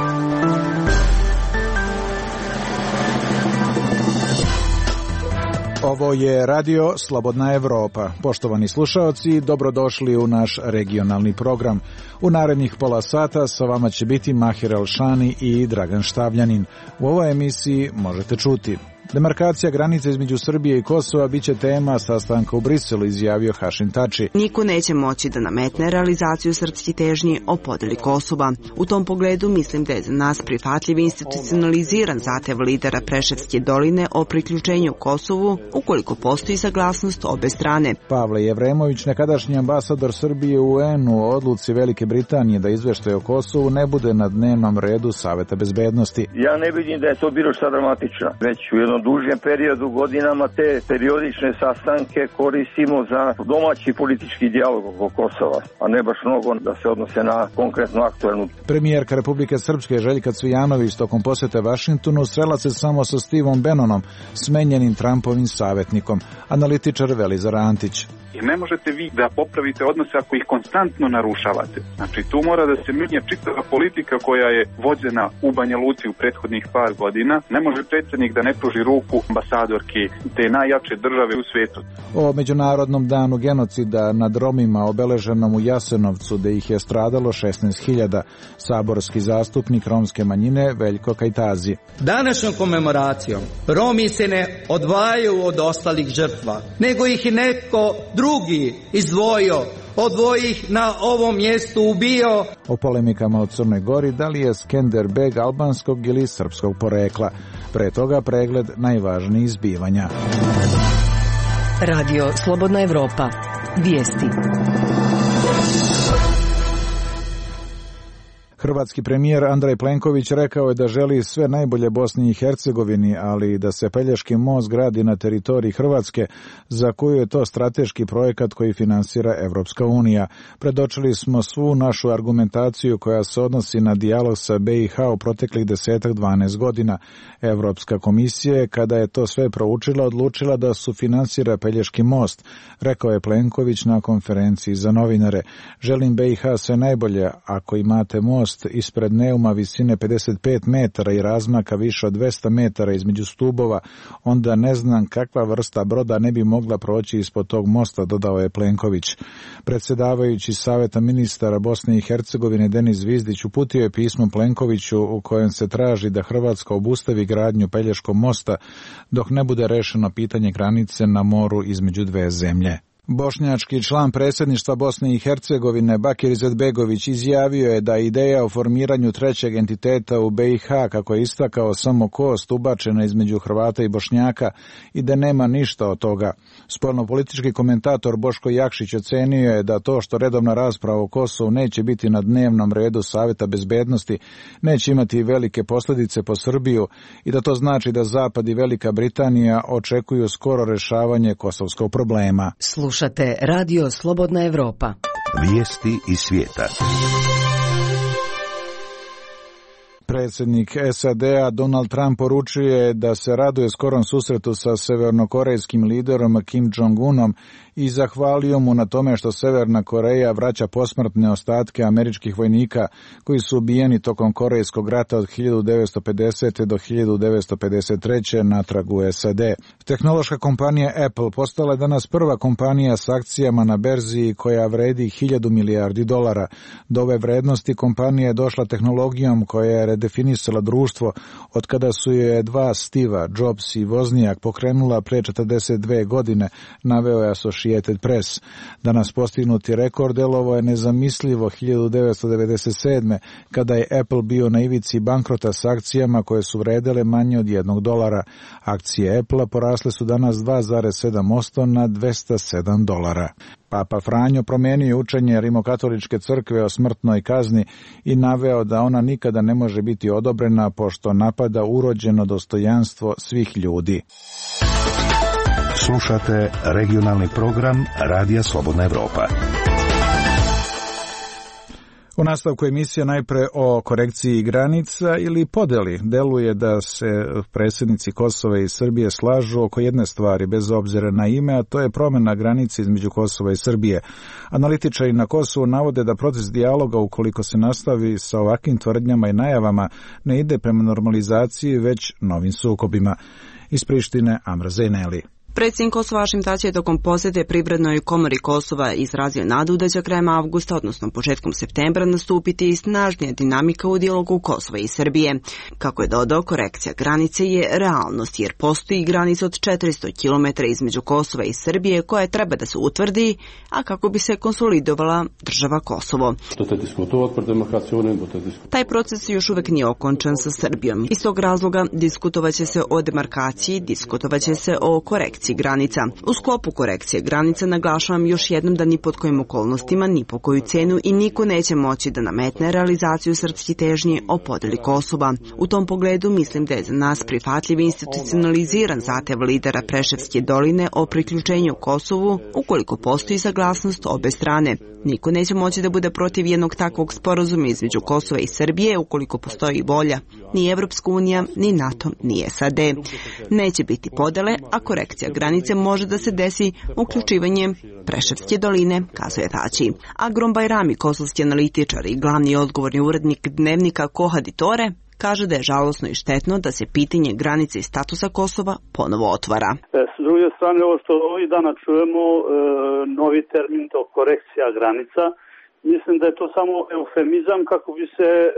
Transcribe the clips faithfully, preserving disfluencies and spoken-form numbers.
Ovo je Radio Slobodna Evropa. Poštovani slušaoci, dobrodošli u naš regionalni program. U narednih pola sata sa vama će biti Mahir Elšani i Dragan Štavljanin. U ovoj emisiji možete čuti: demarkacija granice između Srbije i Kosova biće tema sastanka u Briselu, izjavio Hašim Tači. Niko neće moći da nametne realizaciju srpskih težnji o podeli Kosova. U tom pogledu mislim da je za nas prihvatljiv institucionaliziran zahtev lidera Preševske doline o priključenju Kosovu, ukoliko postoji saglasnost obe strane. Pavle Jevremović, nekadašnji ambasador Srbije u U N-u o odluci Velike Britanije da izveštaj o Kosovu ne bude na dnevnom redu Saveta bezbednosti. Ja ne vidim da je to bilo šta dramatično. Već u jednom dužem periodu godinama te periodične sastanke koristimo za domaći politički dijalog oko Kosova, a ne baš mnogo da se odnose na konkretno aktualnu. Premijerka Republike Srpske Željka Cvijanović tokom posete Vašingtonu srela se samo sa Stevom Bannonom, smenjenim Trumpovim savjetnikom, analitičar Velizar Antić. I ne možete vi da popravite odnose ako ih konstantno narušavate. Znači, tu mora da se mijenja čitava politika koja je vođena u Banja Luci u prethodnih par godina. Ne može predsjednik da ne pruži ruku ambasadorki te najjače države u svijetu. O Međunarodnom danu genocida nad Romima obeleženom u Jasenovcu, da ih je stradalo šesnaest hiljada, saborski zastupnik romske manjine Veljko Kajtazi. Današnjom komemoracijom Romi se ne odvajaju od ostalih žrtva, nego ih neko drugi izdvojio, odvojio ih na ovom mjestu ubio. O polemikama o Crnoj Gori, da li je Skender Beg albanskog ili srpskog porekla. Pre toga pregled najvažnijih zbivanja. Radio Slobodna Evropa. Vijesti. Hrvatski premijer Andrej Plenković rekao je da želi sve najbolje Bosni i Hercegovini, ali da se Pelješki most gradi na teritoriji Hrvatske, za koju je to strateški projekat koji finansira Evropska unija. Predočili smo svu našu argumentaciju koja se odnosi na dijalog sa B i H u proteklih desetak dvanaest godina. Evropska komisija je, kada je to sve proučila, odlučila da sufinansira Pelješki most, rekao je Plenković na konferenciji za novinare. Želim B i H sve najbolje, ako imate most ispred Neuma visine pedeset pet metara i razmaka više od dvesta metara između stubova, onda ne znam kakva vrsta broda ne bi mogla proći ispod tog mosta, dodao je Plenković. Predsjedavajući Saveta ministara Bosne i Hercegovine Denis Zvizdić uputio je pismo Plenkoviću u kojem se traži da Hrvatska obustavi gradnju Pelješkog mosta dok ne bude rešeno pitanje granice na moru između dve zemlje. Bošnjački član predsjedništva Bosne i Hercegovine Bakir Izetbegović izjavio je da ideja o formiranju trećeg entiteta u B i H, kako je istakao, samo kost ubačena između Hrvata i Bošnjaka i da nema ništa od toga. Spoljnopolitički komentator Boško Jakšić ocenio je da to što redovna rasprava o Kosovu neće biti na dnevnom redu Saveta bezbednosti neće imati velike posljedice po Srbiju i da to znači da Zapad i Velika Britanija očekuju skoro rešavanje kosovskog problema. Slušate Radio Slobodna Evropa. Vijesti iz svijeta. Predsjednik S A D-a Donald Trump poručio je da se raduje skorom susretu sa severnokorejskim liderom Kim Jong-unom i zahvalio mu na tome što Severna Koreja vraća posmrtne ostatke američkih vojnika koji su ubijeni tokom Korejskog rata od hiljadu devetsto pedesete. do hiljadu devetsto pedeset treće natrag u S A D. Tehnološka kompanija Apple postala je danas prva kompanija s akcijama na berzi koja vredi hiljadu milijardi dolara. Do ove vrednosti kompanija je došla tehnologijom koja je redefinisala društvo od kada su je dva Steva, Jobs i Voznijak, pokrenula pre četrdeset dve godine, naveo je Associated Press. Danas postignuti rekord delovo je nezamislivo hiljadu devetsto devedeset sedme. kada je Apple bio na ivici bankrota s akcijama koje su vredele manje od jednog dolara. Akcije Apple-a porasle su danas dva zarez sedam posto na dvesta sedam dolara. Papa Franjo promijenio učenje Rimokatoličke crkve o smrtnoj kazni i naveo da ona nikada ne može biti odobrena pošto napada urođeno dostojanstvo svih ljudi. Slušate regionalni program Radija Slobodna Evropa. U nastavku emisije najpre o korekciji granica ili podeli. Deluje da se predsjednici Kosova i Srbije slažu oko jedne stvari, bez obzira na ime, a to je promjena granice između Kosova i Srbije. Analitičari na Kosovu navode da proces dijaloga, ukoliko se nastavi sa ovakvim tvrdnjama i najavama, ne ide prema normalizaciji, već novim sukobima. Iz Prištine, Amra Zejneli. Predsjednik Kosova Hašim Tači je tokom posjete Privrednoj komori Kosova izrazio nadu da će krajem avgusta, odnosno početkom septembra, nastupiti i snažnija dinamika u dijalogu Kosova i Srbije. Kako je dodao, korekcija granice je realnost, jer postoji granica od četiristo kilometara između Kosova i Srbije koja treba da se utvrdi, a kako bi se konsolidovala država Kosovo. Taj proces još uvek nije okončan sa Srbijom. Iz tog razloga diskutovaće se o demarkaciji, diskutovaće se o korekciji granica. U sklopu korekcije granica naglašavam još jednom da ni pod kojim okolnostima, ni po koju cenu i niko neće moći da nametne realizaciju srpskih težnji o podeli Kosova. U tom pogledu mislim da je za nas prihvatljiv institucionaliziran zahtev lidera Preševske doline o priključenju Kosovu ukoliko postoji saglasnost obe strane. Niko neće moći da bude protiv jednog takvog sporazuma između Kosova i Srbije ukoliko postoji volja. Ni Evropska unija, ni NATO, ni S A D. Neće biti podele, a korekcija granice može da se desi uključivanjem Preševske doline, kazuje Tači. Agrom Bajrami, kosovski analitičar i glavni odgovorni urednik dnevnika Kohaditore, kaže da je žalosno i štetno da se pitanje granice i statusa Kosova ponovo otvara. S druge strane, ovo što ovih dana čujemo, e, novi termin, to korekcija granica, mislim da je to samo eufemizam kako bi se e,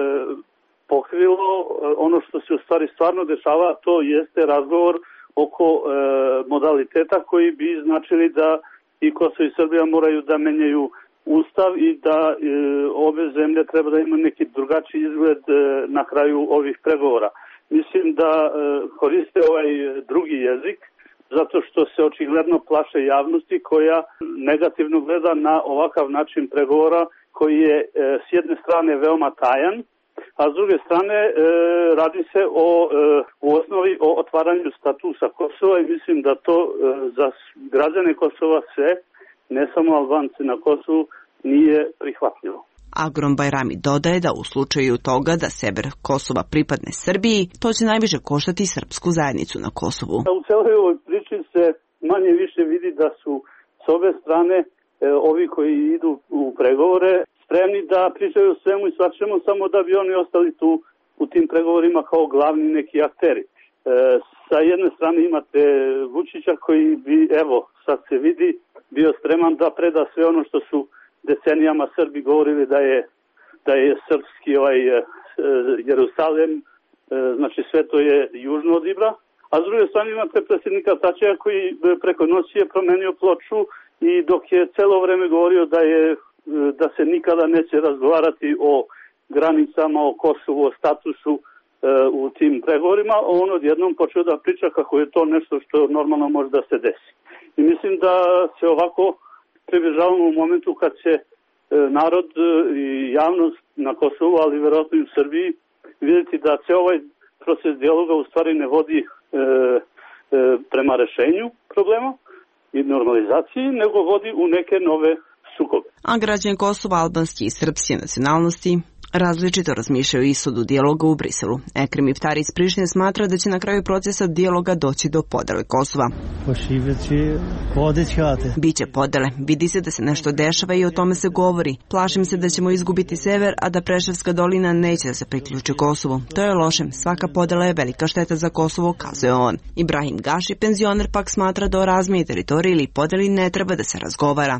pokrilo ono što se u stvari stvarno dešava, to jeste razgovor oko e, modaliteta koji bi značili da i Kosovo i Srbija moraju da menjaju Ustav i da e, obe zemlje treba da imaju neki drugačiji izgled e, na kraju ovih pregovora. Mislim da e, koriste ovaj drugi jezik zato što se očigledno plaše javnosti koja negativno gleda na ovakav način pregovora koji je e, s jedne strane veoma tajan, a s druge strane e, radi se o, e, u osnovi o otvaranju statusa Kosova i mislim da to e, za građane Kosova sve, ne samo Albance na Kosovu, nije prihvatljivo. Agrom Bajrami dodaje da u slučaju toga da sever Kosova pripadne Srbiji, to će najviše koštati srpsku zajednicu na Kosovu. U celoj ovoj priči se manje više vidi da su s ove strane e, ovi koji idu u pregovore spremni da pričaju o svemu i svačemu samo da bi oni ostali tu u tim pregovorima kao glavni neki akteri. E, sa jedne strane imate Vučića koji bi, evo, sad se vidi, bio spreman da preda sve ono što su decenijama Srbi govorili da je, da je srpski ovaj, e, Jerusalem, e, znači sve to je južno od Ibra. A s druge strane imate predsjednika Tačija koji preko noći je promenio ploču i dok je celo vreme govorio da je da se nikada neće razgovarati o granicama, o Kosovu, o statusu e, u tim pregovorima, on odjednom počeo da priča kako je to nešto što normalno može da se desi. I mislim da se ovako približavamo u momentu kad će e, narod i javnost na Kosovu, ali verovatno i u Srbiji, vidjeti da se ovaj proces dijaloga u stvari ne vodi e, e, prema rešenju problema i normalizaciji, nego vodi u neke nove sukobe. A građani Kosova, albanske i srpske nacionalnosti različito razmišljaju o ishodu dijaloga u Briselu. Ekrem Iftari iz Prištine smatra da će na kraju procesa dijaloga doći do podele Kosova. Biće podele. Vidi se da se nešto dešava i o tome se govori. Plašim se da ćemo izgubiti sever, a da Preševska dolina neće da se priključi Kosovu. To je loše. Svaka podela je velika šteta za Kosovo, kazuje on. Ibrahim Gaši, penzioner, pak smatra da o razmjeni teritoriji ili podeli ne treba da se razgovara.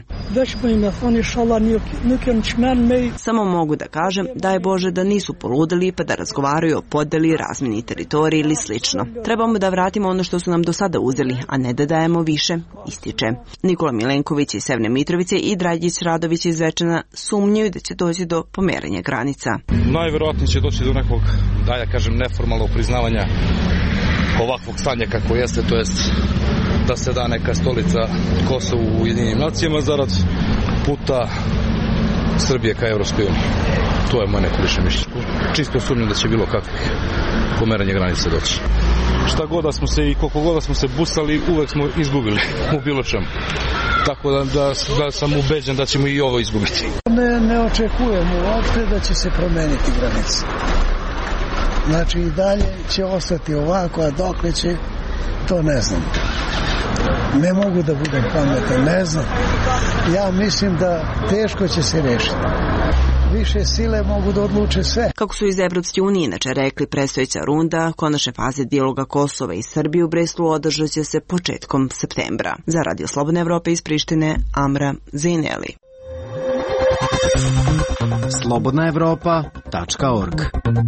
Samo mogu da kažem daj Bože da nisu poludeli pa da razgovaraju o podeli, razmjeni teritoriji ili slično. Trebamo da vratimo ono što su nam do sada uzeli, a ne da dajemo više, ističe. Nikola Milenković iz Severne Mitrovice i Dragić Radović iz Zvečana sumnjaju da će doći do pomeranja granica. Najverovatnije će doći do nekog, da ja kažem, neformalnog priznavanja ovakvog stanja kako jeste, to jest da se da neka stolica Kosovu u Ujedinjenim nacijama zarad puta Srbije ka Evropskoj uniji. To je moje neko više mišljenje. Čisto sumnjam da će bilo kakvih pomeranja granice doći. šta god da smo se i koliko god da smo se busali, uvek smo izgubili u bilo čemu. Tako da, da, da sam ubeđen da ćemo i ovo izgubiti. Ne, ne očekujemo uopšte da će se promeniti granice. Znači i dalje će ostati ovako, a dokle će, to ne znam. Ne mogu da budem pametan, ne znam. Ja mislim da teško će se rešiti. Više sile mogu da odluče sve. Kako su iz Evropske unije inače rekli, predstojeća runda konačne faze dijaloga Kosova i Srbije u Breslu održat će se početkom septembra. Za Radio Slobodne Evrope iz Prištine, Amra Zineli. slobodna evropa tačka org.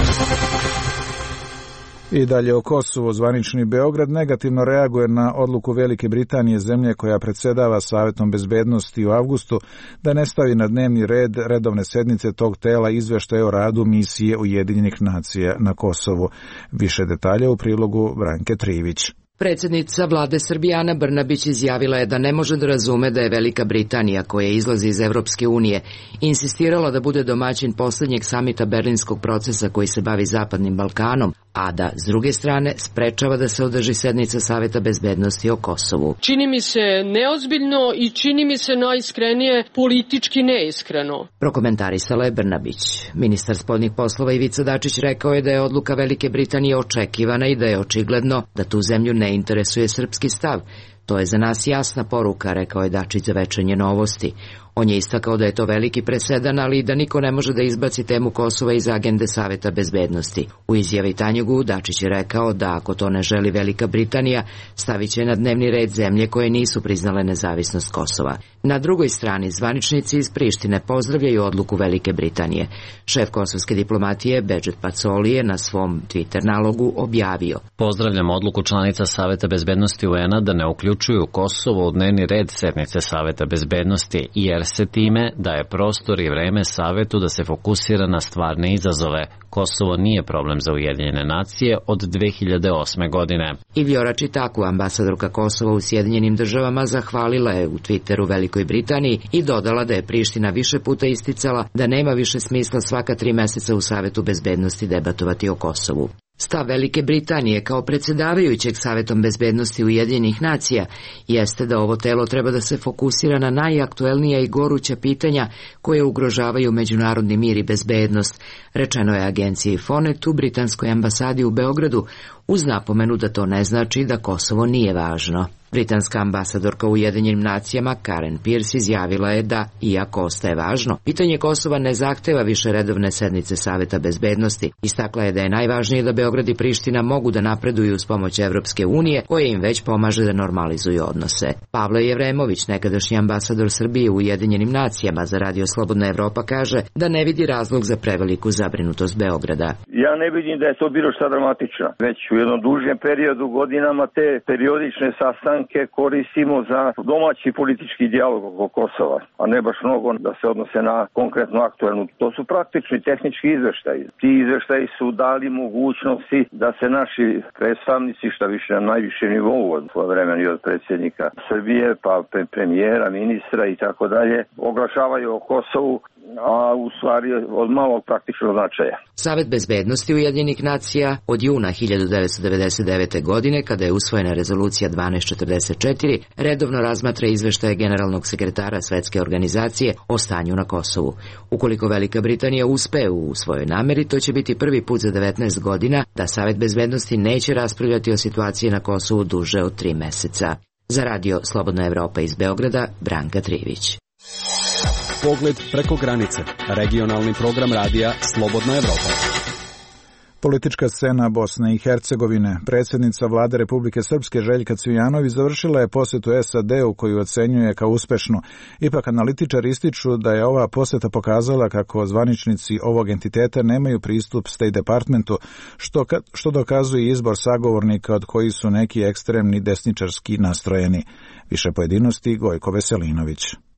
I dalje o Kosovu. Zvanični Beograd negativno reaguje na odluku Velike Britanije, zemlje koja predsjedava Savetom bezbednosti u avgustu, da ne stavi na dnevni red redovne sednice tog tela izveštaje o radu misije Ujedinjenih nacija na Kosovu. Više detalja u prilogu Branke Trivić. Predsjednica vlade Srbije Ana Brnabić izjavila je da ne može da razume da je Velika Britanija, koja izlazi iz Evropske unije, insistirala da bude domaćin posljednjeg samita berlinskog procesa koji se bavi Zapadnim Balkanom, a da, s druge strane, sprečava da se održi sednica Saveta bezbednosti o Kosovu. Čini mi se neozbiljno i čini mi se najiskrenije politički neiskreno. Prokomentarisala je Brnabić. Ministar spoljnih poslova Ivica Dačić rekao je da je odluka Velike Britanije očekivana i da je očigledno da tu zemlju ne interesuje srpski stav. To je za nas jasna poruka, rekao je Dačić za Večernje novosti. On je istakao da je to veliki presedan, ali i da niko ne može da izbaci temu Kosova iz agende Saveta bezbednosti. U izjavi Tanjugu Dačić je rekao da ako to ne želi Velika Britanija, stavit će na dnevni red zemlje koje nisu priznale nezavisnost Kosova. Na drugoj strani, zvaničnici iz Prištine pozdravljaju odluku Velike Britanije. Šef kosovske diplomatije Bedžet Pacoli je na svom Twitter nalogu objavio: Pozdravljam odluku članica Saveta bezbednosti U N-a da ne uključuju Kosovo u dnevni red sednice Saveta bezbednosti, jer se time daje prostor i vreme Savetu da se fokusira na stvarne izazove. Kosovo nije problem za Ujedinjene nacije od dve hiljade osme. godine. I Vjora Čitaku, ambasadorka Kosova u Sjedinjenim državama, zahvalila je u Twitteru Velikoj Britaniji i dodala da je Priština više puta isticala da nema više smisla svaka tri meseca u Savetu bezbednosti debatovati o Kosovu. Stav Velike Britanije kao predsjedavajućeg Savetom bezbednosti Ujedinjenih nacija jeste da ovo telo treba da se fokusira na najaktuelnija i goruća pitanja koje ugrožavaju međunarodni mir i bezbednost, rečeno je agenciji Fonet u britanskoj ambasadi u Beogradu, uz napomenu da to ne znači da Kosovo nije važno. Britanska ambasadorka u Ujedinjenim nacijama Karen Pierce izjavila je da, iako ostaje važno, pitanje Kosova ne zahteva više redovne sednice Saveta bezbednosti. Istakla je da je najvažnije da Beograd i Priština mogu da napreduju uz pomoć Evropske unije, koja im već pomaže da normalizuju odnose. Pavle Jevremović, nekadašnji ambasador Srbije u Ujedinjenim nacijama za Radio Slobodna Evropa, kaže da ne vidi razlog za preveliku zabrinutost Beograda. Ja ne vidim da je to bilo šta dramatično. Već u jednom dužem periodu godinama te periodične sastanke koristimo za domaći politički dijalog oko Kosova, a ne baš mnogo da se odnose na konkretno aktuelnu. To su praktični tehnički izveštaji. Ti izveštaji su dali mogućnosti da se naši predstavnici, šta više na najvišem nivou od vremena i od predsjednika Srbije, pa premijera, ministra i tako dalje, oglašavaju o Kosovu, a u stvari od malog praktičnog značaja. Savet bezbednosti Ujedinjenih nacija od juna hiljadu devetsto devedeset devete. godine, kada je usvojena rezolucija dvanaest četrdeset četiri, redovno razmatra izveštaje generalnog sekretara Svetske organizacije o stanju na Kosovu. Ukoliko Velika Britanija uspe u svojoj nameri, to će biti prvi put za devetnaest godina da Savet bezbednosti neće raspravljati o situaciji na Kosovu duže od tri meseca. Za Radio Slobodna Evropa iz Beograda, Branka Trivić. Pogled preko granice. Regionalni program radija Slobodna Evropa. Politička scena Bosne i Hercegovine. Predsjednica vlade Republike Srpske Željka Cvijanović završila je posjetu S A D-u koju ocenjuje kao uspešnu. Ipak analitičari ističu da je ova posjeta pokazala kako zvaničnici ovog entiteta nemaju pristup State Departmentu, što, što dokazuje izbor sagovornika od kojih su neki ekstremni desničarski nastrojeni. Više pojedinosti Gojko Veselinović.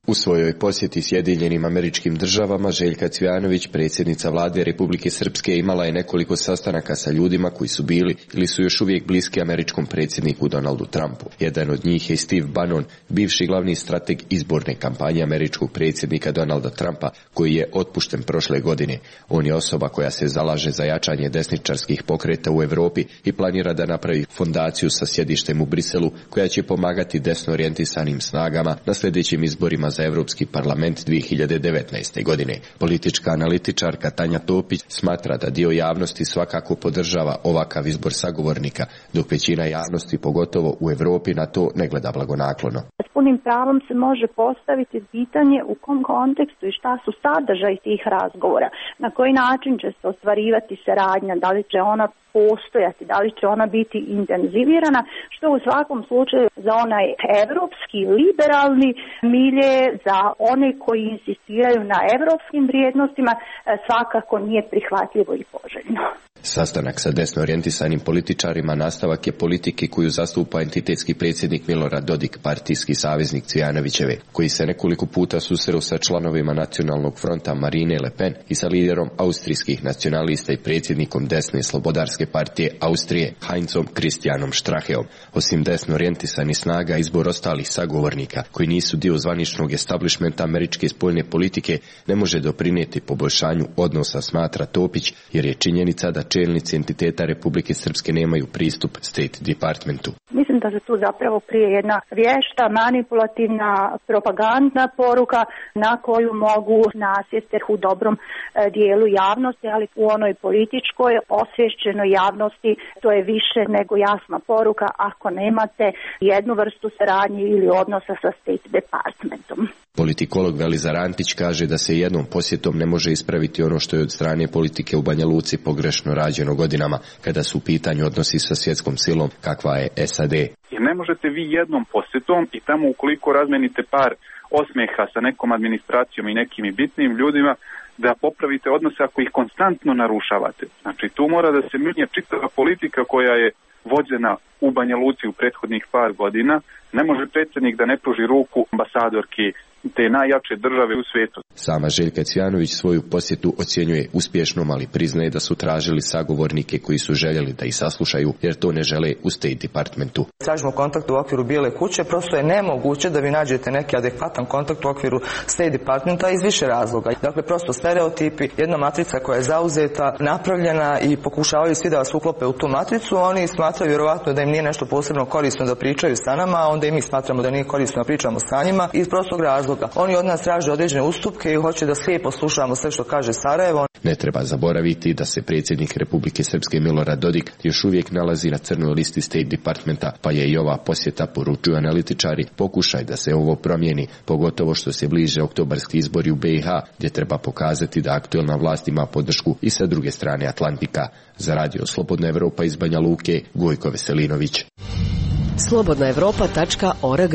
U svojoj posjeti Sjedinjenim Američkim Državama Željka Cvijanović, predsjednica vlade Republike Srpske, imala je nekoliko sastanaka sa ljudima koji su bili ili su još uvijek bliski američkom predsjedniku Donaldu Trumpu. Jedan od njih je Steve Bannon, bivši glavni strateg izborne kampanje američkog predsjednika Donalda Trumpa, koji je otpušten prošle godine. On je osoba koja se zalaže za jačanje desničarskih pokreta u Europi i planira da napravi fondaciju sa sjedištem u Briselu koja će pomagati desno orijentisanim snagama na sljedećim izborima za Europski parlament dvije hiljade devetnaeste. godine. Politička analitičarka Tanja Topić smatra da dio javnosti svakako podržava ovakav izbor sagovornika, dok većina javnosti, pogotovo u Europi, na to ne gleda blagonaklono. S punim pravom se može postaviti pitanje u kom kontekstu i šta su sadržaj tih razgovora, na koji način će se ostvarivati saradnja, da li će ona postojati, da li će ona biti intenzivirana, što u svakom slučaju za onaj evropski, liberalni milje, za one koji insistiraju na evropskim vrijednostima, svakako nije prihvatljivo i poželjno. Sastanak sa desno orijentisanim političarima nastavak je politike koju zastupa entitetski predsjednik Milorad Dodik, partijski saveznik Cvijanovićeve, koji se nekoliko puta susreo sa članovima Nacionalnog fronta Marine Le Pen i sa liderom austrijskih nacionalista i predsjednikom desne slobodarske partije Austrije Heinzom Christianom Stracheom. Osim desno orijentisanih snaga, izbor ostalih sagovornika koji nisu dio zvaničnog establishmenta američke spoljne politike ne može doprinijeti poboljšanju odnosa, smatra Topić, jer je činjenica da čelnici entiteta Republike Srpske nemaju pristup State Departmentu. Mislim da se tu zapravo krije jedna vješta, manipulativna, propagandna poruka na koju mogu nasjesti u dobrom dijelu javnosti, ali u onoj političkoj osvješćenoj javnosti to je više nego jasna poruka ako nemate jednu vrstu saradnje ili odnosa sa State Departmentom. Politikolog Velizar Antić kaže da se jednom posjetom ne može ispraviti ono što je od strane politike u Banja Luci pogrešno rađeno godinama, kada su u pitanju odnosi sa svjetskom silom kakva je S A D. I ne možete vi jednom posjetom i tamo ukoliko razmenite par osmeha sa nekom administracijom i nekim bitnim ljudima da popravite odnose ako ih konstantno narušavate. Znači tu mora da se mijenja čitava politika koja je vođena u Banja Luci u prethodnih par godina. Ne može predsjednik da ne pruži ruku ambasadorki te najjače države u svijetu. Sama Željka Cvijanović svoju posjetu ocjenjuje uspješnom, ali priznaje da su tražili sagovornike koji su željeli da ih saslušaju, jer to ne žele u State Departmentu. Tražimo kontakt u okviru Bijele kuće, prosto je nemoguće da vi nađete neki adekvatan kontakt u okviru State Departmenta iz više razloga. Dakle, prosto stereotipi, jedna matrica koja je zauzeta, napravljena i pokušavaju svi da vas uklope u tu matricu, oni smatraju vjerovatno da im nije nešto posebno korisno da pričaju sa nama, a onda i mi smatramo da nije korisno da pričamo sa njima iz prostog razloga. Oni od nas traže određene ustupke i hoće da slijepo slušamo sve što kaže Sarajevo. Ne treba zaboraviti da se predsjednik Republike Srpske Milorad Dodik još uvijek nalazi na crnoj listi State Departmenta, pa je i ova posjeta, poručuju analitičari, pokušaj da se ovo promijeni, pogotovo što se bliže oktobarski izbori u B i H, gdje treba pokazati da aktuelna vlast ima podršku i sa druge strane Atlantika. Za radio Slobodna Evropa iz Banja Luke, Gojko Veselinović. slobodna evropa tačka org.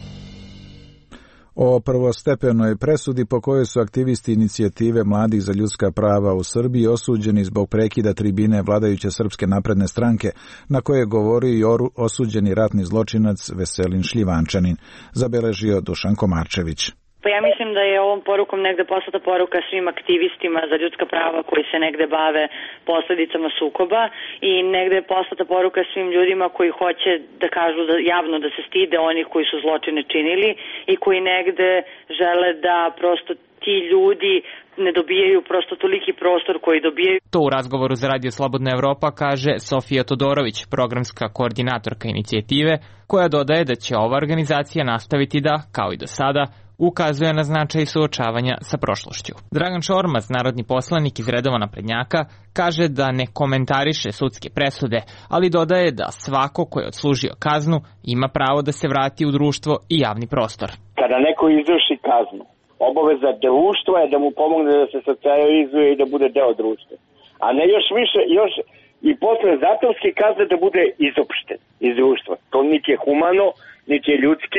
O prvostepenoj presudi po kojoj su aktivisti inicijative Mladih za ljudska prava u Srbiji osuđeni zbog prekida tribine vladajuće Srpske napredne stranke, na koje je govorio i osuđeni ratni zločinac Veselin Šljivančanin, zabeležio Dušan Komarčević. Pa ja mislim da je ovom porukom negde poslata poruka svim aktivistima za ljudska prava koji se negde bave posljedicama sukoba i negde je poslata poruka svim ljudima koji hoće da kažu da, javno da se stide onih koji su zločine činili i koji negde žele da prosto ti ljudi ne dobijaju prosto toliki prostor koji dobijaju. To u razgovoru za Radio Slobodna Evropa kaže Sofija Todorović, programska koordinatorka inicijative, koja dodaje da će ova organizacija nastaviti da, kao i do sada, ukazuje na značaj suočavanja sa prošlošću. Dragan Šormaz, narodni poslanik iz redova naprednjaka, kaže da ne komentariše sudske presude, ali dodaje da svako ko je odslužio kaznu ima pravo da se vrati u društvo i javni prostor. Kada neko izvrši kaznu, obaveza društva je da mu pomogne da se socijalizuje i da bude deo društva. A ne još više, još i posle zatvorske kazne da bude izopšten iz društva. To niti je humano, niti je ljudski,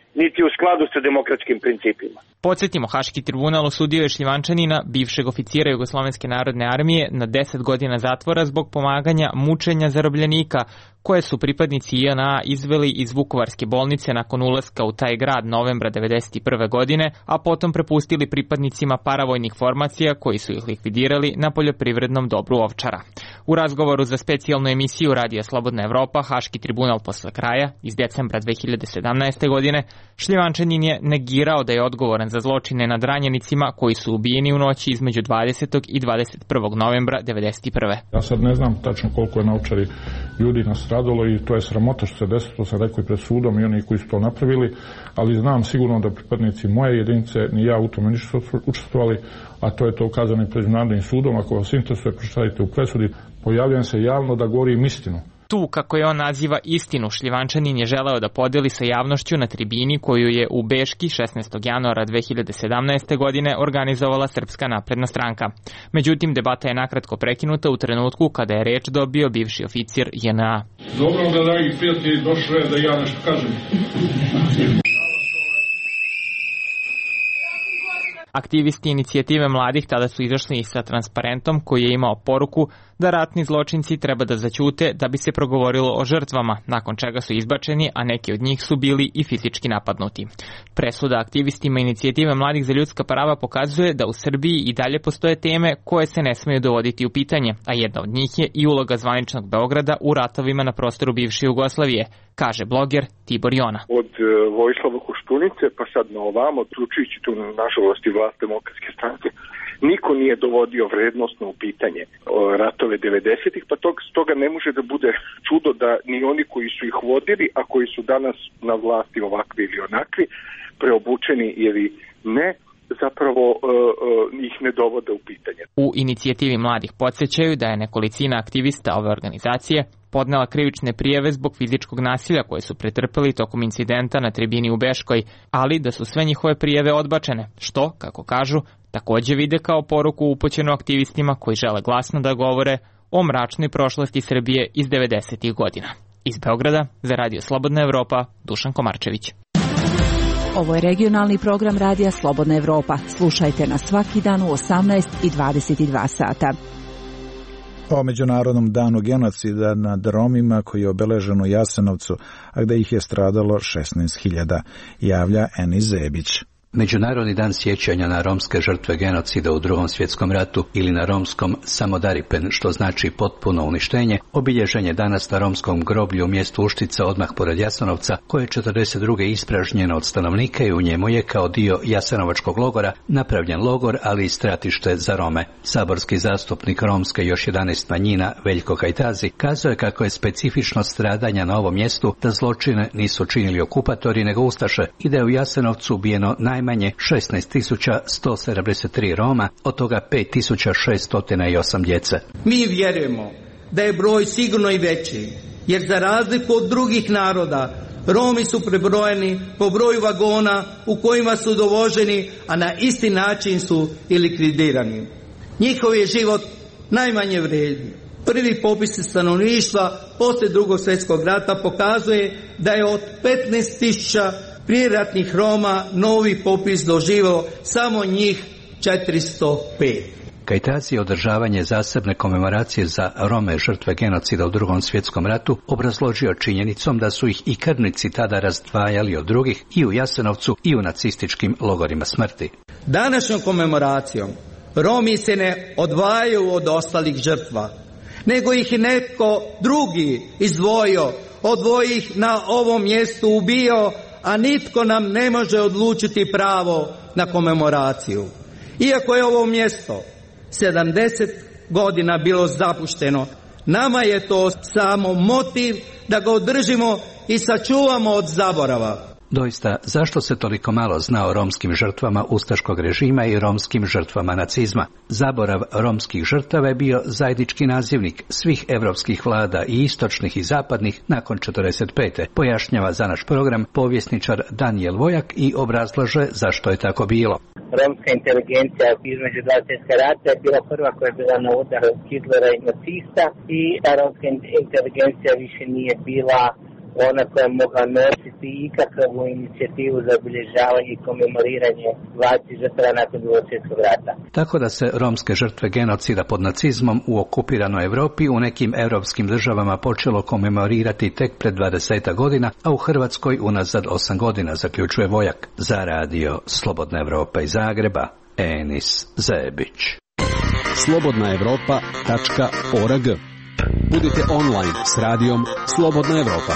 niti u skladu sa demokratskim principima. Podsjetimo, Haški tribunal osudio je Šljivančanina, bivšeg oficira Jugoslovenske narodne armije, na deset godina zatvora zbog pomaganja mučenja zarobljenika, koje su pripadnici J N A izveli iz Vukovarske bolnice nakon ulaska u taj grad novembra devedeset prve godine, a potom prepustili pripadnicima paravojnih formacija koji su ih likvidirali na poljoprivrednom dobru Ovčara. U razgovoru za specijalnu emisiju Radija Slobodna Evropa, Haški tribunal posle kraja iz decembra dve hiljade sedamnaeste godine, Šljivančanin je negirao da je odgovoran za zločine nad ranjenicima koji su ubijeni u noći između dvadesetog i dvadeset prvog novembra devedeset prve. Ja sad ne znam tačno koliko je na Ovčari ljudi nastradalo i to je sramota što se desilo, to sam rekao i pred sudom i oni koji su to napravili, ali znam sigurno da pripadnici moje jedinice ni ja u tome nisu učestvovali, a to je to ukazano i pred međunarodnim sudom. Ako vas interesuje, pročitajte u presudi. Pojavljam se javno da govorim istinu. Tu, kako je on naziva istinu, Šljivančanin je želeo da podeli sa javnošću na tribini koju je u Beški šesnaestog januara dve hiljade sedamnaeste. godine organizovala Srpska napredna stranka. Međutim, debata je nakratko prekinuta u trenutku kada je reč dobio bivši oficir J N A. Dobro ga, dragi prijatelji, došlo je da ja nešto kažem. Aktivisti inicijative mladih tada su izašli sa transparentom koji je imao poruku da ratni zločinci treba da zaćute da bi se progovorilo o žrtvama, nakon čega su izbačeni, a neki od njih su bili i fizički napadnuti. Presuda aktivistima inicijative mladih za ljudska prava pokazuje da u Srbiji i dalje postoje teme koje se ne smeju dovoditi u pitanje, a jedna od njih je i uloga zvaničnog Beograda u ratovima na prostoru bivše Jugoslavije, kaže bloger Tibor Jona. Od Vojislava Koštunice pa sad na ovamo, uključujući tu nažalost i vlast Demokratske stranke, niko nije dovodio vrednostno u pitanje ratove devedesetih, pa tog, stoga ne može da bude čudo da ni oni koji su ih vodili, a koji su danas na vlasti ovakvi ili onakvi, preobučeni ili ne, zapravo uh, uh, ih ne dovode u pitanje. U inicijativi mladih podsjećaju da je nekolicina aktivista ove organizacije podnela krivične prijave zbog fizičkog nasilja koje su pretrpeli tokom incidenta na tribini u Beškoj, ali da su sve njihove prijave odbačene, što, kako kažu, takođe vide kao poruku upućenu aktivistima koji žele glasno da govore o mračnoj prošlosti Srbije iz devedesetih godina. Iz Beograda, za Radio Slobodna Evropa, Dušan Komarčević. Ovo je regionalni program Radija Slobodna Evropa. Slušajte nas svaki dan u osamnaest i dvadeset dva sata. O Međunarodnom danu genocida nad Romima koji je obeležen u Jasenovcu, a gde ih je stradalo šesnaest hiljada, javlja Eni Zebić. Međunarodni dan sjećanja na romske žrtve genocida u Drugom svjetskom ratu ili na romskom Samodaripen, što znači potpuno uništenje, obilježen je danas na romskom groblju u mjestu Uštica odmah pored Jasenovca, koje je četrdeset druge ispražnjeno od stanovnika i u njemu je kao dio Jasenovačkog logora napravljen logor, ali i stratište za Rome. Saborski zastupnik romske još jedanaest manjina Veljko Kajtazi kazao je kako je specifično stradanja na ovom mjestu da zločine nisu činili okupatori nego ustaše i da je u Jasenovcu ubijeno najmanje šesnaest tisuća sto sedamdeset tri Roma, od toga pet tisuća šesto osam djece. Mi vjerujemo da je broj sigurno i veći, jer za razliku od drugih naroda, Romi su prebrojeni po broju vagona u kojima su dovoženi, a na isti način su i likvidirani. Njihov je život najmanje vrijedni. Prvi popis stanovništva poslije Drugog svjetskog rata pokazuje da je od petnaest tisuća prijeratnih Roma novi popis doživao samo njih četiristo pet. Kajtazi je održavanje zasebne komemoracije za Rome žrtve genocida u Drugom svjetskom ratu obrazložio činjenicom da su ih i krvnici tada razdvajali od drugih i u Jasenovcu i u nacističkim logorima smrti. Današnjom komemoracijom Romi se ne odvajaju od ostalih žrtva, nego ih netko drugi izdvojio, odvojio ih na ovom mjestu ubio, a nitko nam ne može odlučiti pravo na komemoraciju. Iako je ovo mjesto sedamdeset godina bilo zapušteno, nama je to samo motiv da ga održimo i sačuvamo od zaborava. Doista, zašto se toliko malo zna o romskim žrtvama ustaškog režima i romskim žrtvama nacizma? Zaborav romskih žrtava je bio zajednički nazivnik svih evropskih vlada i istočnih i zapadnih nakon četrdeset pete. Pojašnjava za naš program povjesničar Danijel Vojak i obrazlaže zašto je tako bilo. Romska inteligencija između dva svjetska rata je bila prva koja je bila na udaru Hitlera i nacista i ta romska inteligencija više nije bila ona koja mogla nositi ikakvu inicijativu za obilježavanje i komemoriranje vlati žrtava nakon Drugog svjetskog rata. Tako da se romske žrtve genocida pod nacizmom u okupiranoj Europi u nekim europskim državama počelo komemorirati tek pred dvadesetak godina, a u Hrvatskoj unazad osam godina, zaključuje Vojak. Za radio Slobodna Evropa iz Zagreba, Enis Zebić. slobodna evropa tačka org. Budite online s radijom Slobodna Evropa.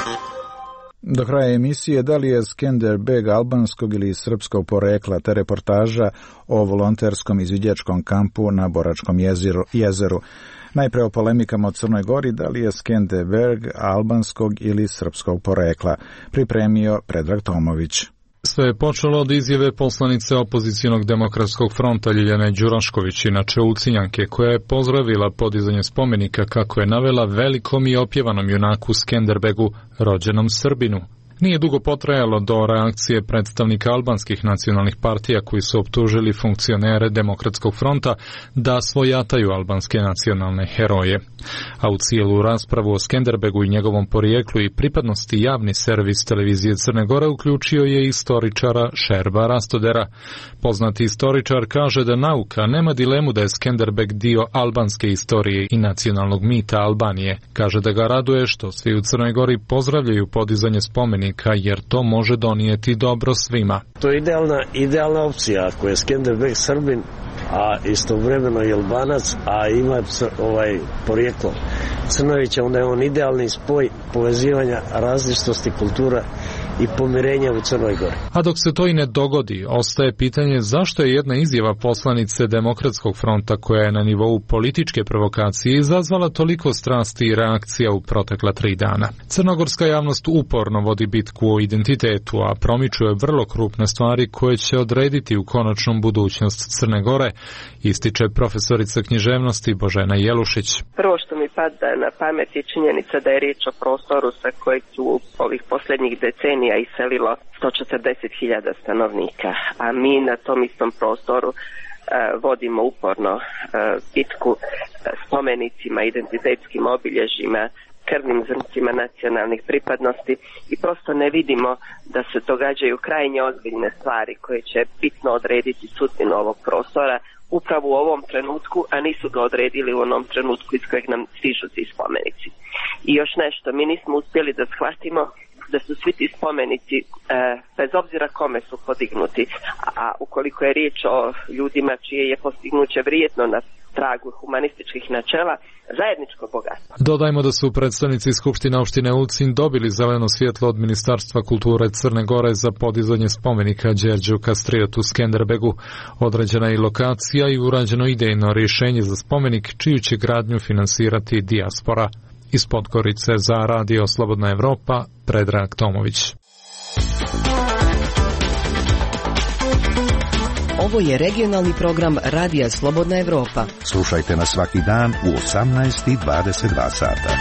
Do kraja emisije, da li je Skenderbeg albanskog ili srpskog porekla, te reportaža o volonterskom izviđačkom kampu na Boračkom jezeru. jezeru. Najpre o polemikama o Crnoj Gori, da li je Skenderbeg albanskog ili srpskog porekla, pripremio Predrag Tomović. Sve je počelo od izjave poslanice opozicionog demokratskog fronta Ljiljane Đurašković, inače Ulcinjanke, koja je pozdravila podizanje spomenika, kako je navela, velikom i opjevanom junaku Skenderbegu, rođenom Srbinu. Nije dugo potrajalo do reakcije predstavnika albanskih nacionalnih partija koji su optužili funkcionere Demokratskog fronta da svojataju albanske nacionalne heroje. A u cijelu raspravu o Skenderbegu i njegovom porijeklu i pripadnosti javni servis televizije Crne Gore uključio je istoričara Šerba Rastodera. Poznati istoričar kaže da nauka nema dilemu da je Skenderbeg dio albanske istorije i nacionalnog mita Albanije. Kaže da ga raduje što svi u Crnoj Gori pozdravljaju podizanje spomenika, jer to može donijeti dobro svima. To je idealna, idealna opcija ako je Skenderbeg Srbin, a istovremeno i Albanac, a ima ovaj porijeklo Crnovića, onda je on idealni spoj povezivanja različitosti kultura i pomirenja u Crnoj Gori. A dok se to i ne dogodi, ostaje pitanje zašto je jedna izjava poslanice Demokratskog fronta, koja je na nivou političke provokacije, izazvala toliko strasti i reakcija u protekla tri dana. Crnogorska javnost uporno vodi bitku o identitetu, a promičuje vrlo krupne stvari koje će odrediti u konačnom budućnost Crne Gore, ističe profesorica književnosti Božena Jelušić. Prvo što mi pada na pamet je činjenica da je riječ o prostoru sa kojeg su ovih posljednjih decenija iselilo sto četrdeset hiljada stanovnika, a mi na tom istom prostoru uh, vodimo uporno uh, bitku uh, spomenicima, identitetskim obilježjima, krvnim zrncima nacionalnih pripadnosti i prosto ne vidimo da se događaju krajnje ozbiljne stvari koje će bitno odrediti sudbinu ovog prostora upravo u ovom trenutku, a nisu ga odredili u onom trenutku iz kojeg nam stižu ti spomenici. I još nešto, mi nismo uspjeli da shvatimo da su svi ti spomenici, e, bez obzira kome su podignuti, a ukoliko je riječ o ljudima čije je postignuće vrijedno na tragu humanističkih načela, zajedničko bogatstvo. Dodajmo da su predstavnici Skupštine opštine Ulcinj dobili zeleno svjetlo od Ministarstva kulture Crne Gore za podizanje spomenika Đerđu Kastrijotu Skenderbegu. Određena je lokacija i urađeno idejno rješenje za spomenik, čiju će gradnju finansirati dijaspora. Iz Podgorice za radio Slobodna Evropa, Predrag Tomović. Ovo je regionalni program Radija Slobodna Evropa. Slušajte nas svaki dan u osamnaest i dvadeset dva sata.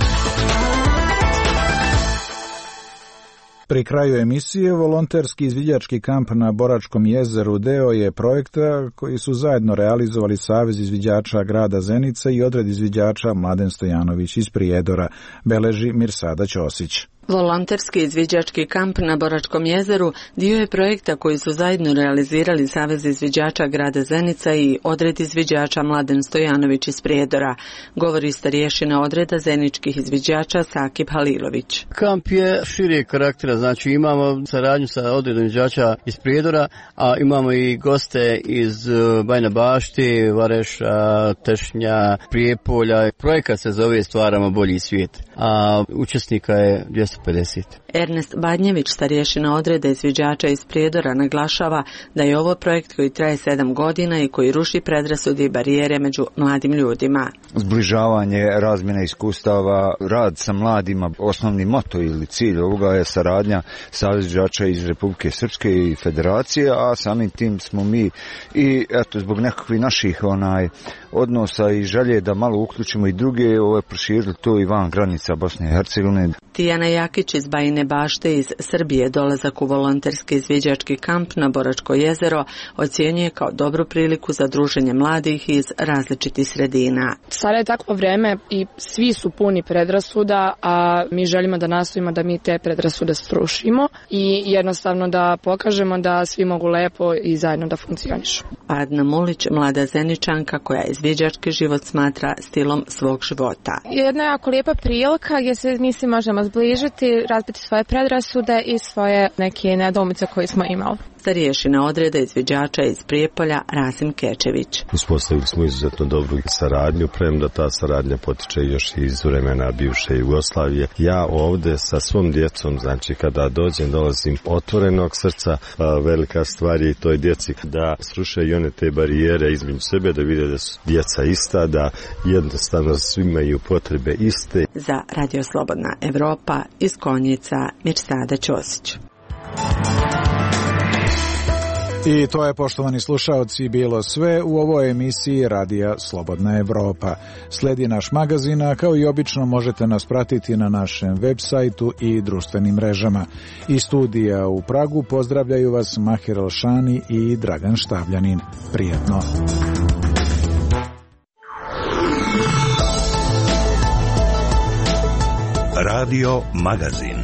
Pri kraju emisije, volonterski izviđački kamp na Boračkom jezeru deo je projekta koji su zajedno realizovali Savez izviđača grada Zenice i odred izviđača Mladen Stojanović iz Prijedora, beleži Mirsada Ćosić. Volonterski izviđački kamp na Boračkom jezeru dio je projekta koji su zajedno realizirali Savez izviđača grada Zenica i odred izviđača Mladen Stojanović iz Prijedora, govori starješina odreda zeničkih izviđača Sakib Halilović. Kamp je širijeg karaktera, znači imamo saradnju sa odredom izviđača iz Prijedora, a imamo i goste iz Bajne Bašti, Vareša, Tešnja, Prijepolja. Projekat se zove Stvaramo bolji svijet, a učesnika je dvjesto pedeset. Ernest Badnjević, starješina odreda izviđača iz Prijedora, naglašava da je ovo projekt koji traje sedam godina i koji ruši predrasude i barijere među mladim ljudima. Zbližavanje, razmjena iskustava, rad sa mladima, osnovni moto ili cilj ovoga je saradnja Saveza izviđača iz Republike Srpske i Federacije, a samim tim smo mi i eto zbog nekakvih naših onaj odnosa i želje da malo uključimo i druge, ovo je proširili to i van granica Bosne i Hercegovine. Tijana Jakić iz Bajine Bašte iz Srbije dolazak u volonterski izviđački kamp na Boračko jezero ocjenjuje kao dobru priliku za druženje mladih iz različitih sredina. Sada je takvo vreme i svi su puni predrasuda, a mi želimo da nastojimo da mi te predrasude srušimo i jednostavno da pokažemo da svi mogu lepo i zajedno da funkcionišu. Adna Mulić, mlada Zeničanka koja izviđački život smatra stilom svog života. Jedna jako lijepa prilika gdje se mi svi možemo zbližiti, razbiti svoje predrasude i svoje neke nedoumice koje smo imali. Starješina odreda izviđača iz Prijepolja Rasim Kečević. Uspostavili smo izuzetno dobru saradnju, premda ta saradnja potiče još iz vremena bivše Jugoslavije. Ja ovde sa svom djecom, znači kada dođem, dolazim otvorenog srca, velika stvar je i toj djeci da sruše i one te barijere između sebe, da vide da su djeca ista, da jednostavno svi imaju potrebe iste. Za Radio Slobodna Evropa iz Konjica Mirsada Ćosić. I to je, poštovani slušaoci, bilo sve u ovoj emisiji Radija Slobodna Evropa. Sledi naš magazin, a kao i obično možete nas pratiti na našem web sajtu i društvenim mrežama. Iz studija u Pragu pozdravljaju vas Mahir Alšani i Dragan Štavljanin. Prijetno! Radio Magazin.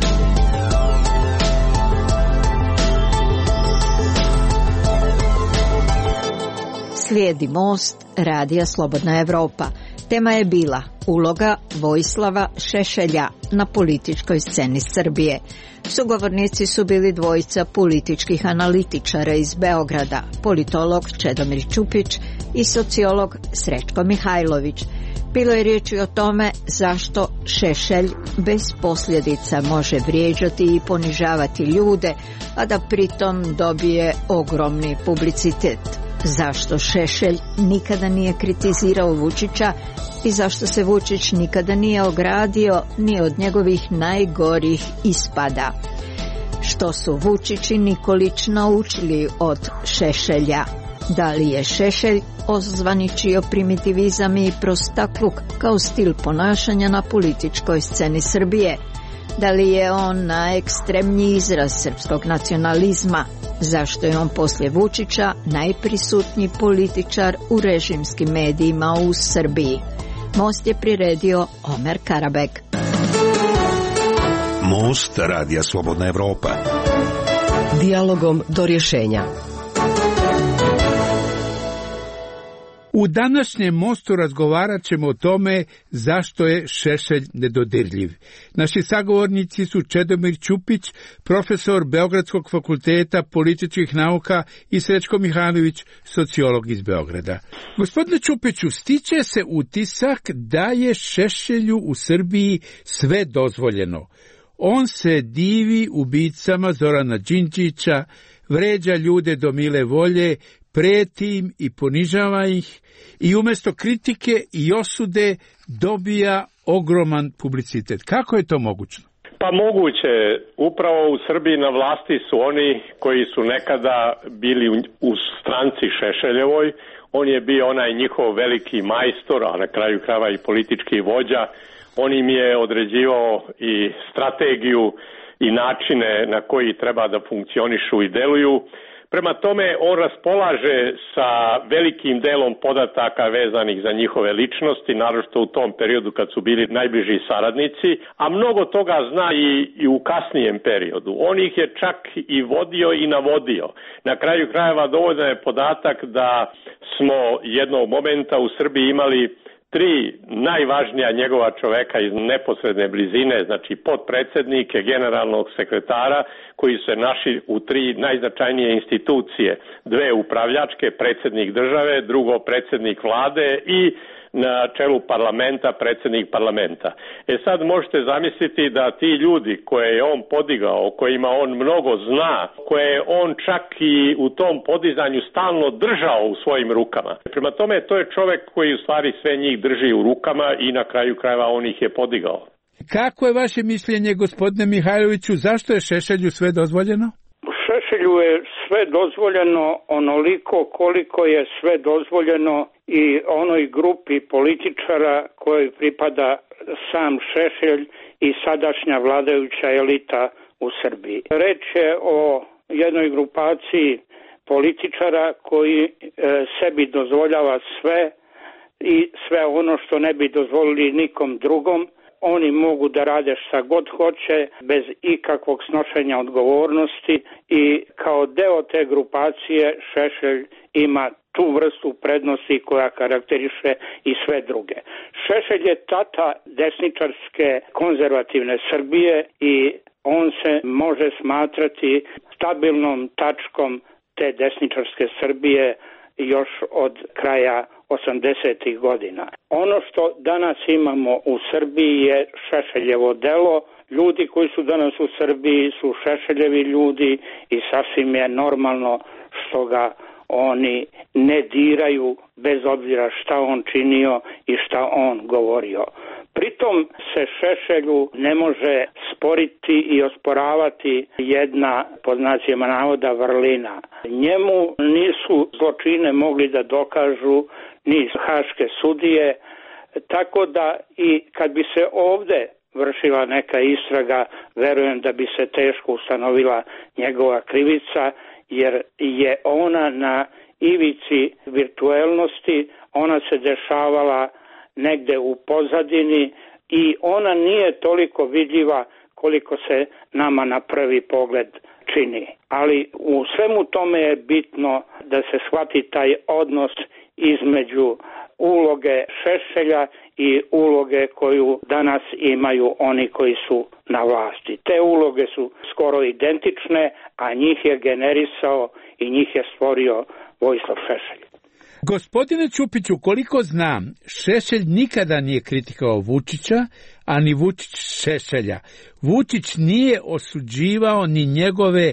Slijedi Most, Radija Slobodna Evropa. Tema je bila uloga Vojislava Šešelja na političkoj sceni Srbije. Sugovornici su bili dvojica političkih analitičara iz Beograda, politolog Čedomir Ćupić i sociolog Srećko Mihajlović. Bilo je riječi o tome zašto Šešelj bez posljedica može vrijeđati i ponižavati ljude, a da pritom dobije ogromni publicitet. Zašto Šešelj nikada nije kritizirao Vučića i zašto se Vučić nikada nije ogradio ni od njegovih najgorih ispada. Što su Vučić i Nikolić naučili od Šešelja? Da li je Šešelj ozvaničio primitivizam i prostakluk kao stil ponašanja na političkoj sceni Srbije? Da li je on najekstremniji izraz srpskog nacionalizma? Zašto je on poslije Vučića najprisutniji političar u režimskim medijima u Srbiji? Most je priredio Omer Karabek. Most, Radija Slobodna Evropa. Dijalogom do rješenja. U današnjem Mostu razgovarat ćemo o tome zašto je Šešelj nedodirljiv. Naši sagovornici su Čedomir Ćupić, profesor Beogradskog fakulteta političkih nauka, i Srećko Mihajlović, sociolog iz Beograda. Gospodine Ćupiću, stiče se utisak da je Šešelju u Srbiji sve dozvoljeno. On se divi ubicama Zorana Đinđića, vređa ljude do mile volje, preti im i ponižava ih i umjesto kritike i osude dobija ogroman publicitet. Kako je to moguće? Pa moguće. Upravo u Srbiji na vlasti su oni koji su nekada bili u stranci Šešeljevoj. On je bio onaj njihov veliki majstor, a na kraju krajeva i politički vođa. On im je određivao i strategiju i načine na koji treba da funkcionišu i deluju. Prema tome, on raspolaže sa velikim delom podataka vezanih za njihove ličnosti, naročito u tom periodu kad su bili najbliži saradnici, a mnogo toga zna i, i u kasnijem periodu. On ih je čak i vodio i navodio. Na kraju krajeva dovoljan je podatak da smo jednog momenta u Srbiji imali tri najvažnija njegova čoveka iz neposredne blizine, znači potpredsjednike, generalnog sekretara, koji su se našli u tri najznačajnije institucije. Dve upravljačke, predsjednik države, drugo predsjednik vlade i na čelu parlamenta, predsjednik parlamenta. E sad možete zamisliti da ti ljudi koje je on podigao, o kojima on mnogo zna, koje je on čak i u tom podizanju stalno držao u svojim rukama. Prema tome, to je čovjek koji u stvari sve njih drži u rukama i na kraju krajeva on ih je podigao. Kako je vaše mišljenje, gospodine Mihajloviću, zašto je Šešelju sve dozvoljeno? Šešelju je sve dozvoljeno onoliko koliko je sve dozvoljeno i onoj grupi političara kojoj pripada sam Šešelj i sadašnja vladajuća elita u Srbiji. Reč je o jednoj grupaciji političara koji e, sebi dozvoljava sve i sve ono što ne bi dozvolili nikom drugom. Oni mogu da rade šta god hoće bez ikakvog snošenja odgovornosti i kao deo te grupacije Šešelj ima tu vrstu prednosti koja karakteriše i sve druge. Šešelj je tata desničarske konzervativne Srbije i on se može smatrati stabilnom tačkom te desničarske Srbije još od kraja osamdesetih godina. Ono što danas imamo u Srbiji je Šešeljevo delo. Ljudi koji su danas u Srbiji su Šešeljevi ljudi i sasvim je normalno što ga oni ne diraju bez obzira šta on činio i šta on govorio. Pritom se Šešelju ne može sporiti i osporavati jedna, pod znacima navoda, vrlina. Njemu nisu zločine mogli da dokažu ni haške sudije, tako da i kad bi se ovde vršila neka istraga, verujem da bi se teško ustanovila njegova krivica, jer je ona na ivici virtuelnosti, ona se dešavala negde u pozadini i ona nije toliko vidljiva koliko se nama na prvi pogled čini. Ali u svemu tome je bitno da se shvati taj odnos između uloge Šešelja i uloge koju danas imaju oni koji su na vlasti. Te uloge su skoro identične, a njih je generisao i njih je stvorio Vojislav Šešelj. Gospodine Ćupiću, koliko znam, Šešelj nikada nije kritikao Vučića, a ni Vučić Šešelja. Vučić nije osuđivao ni njegove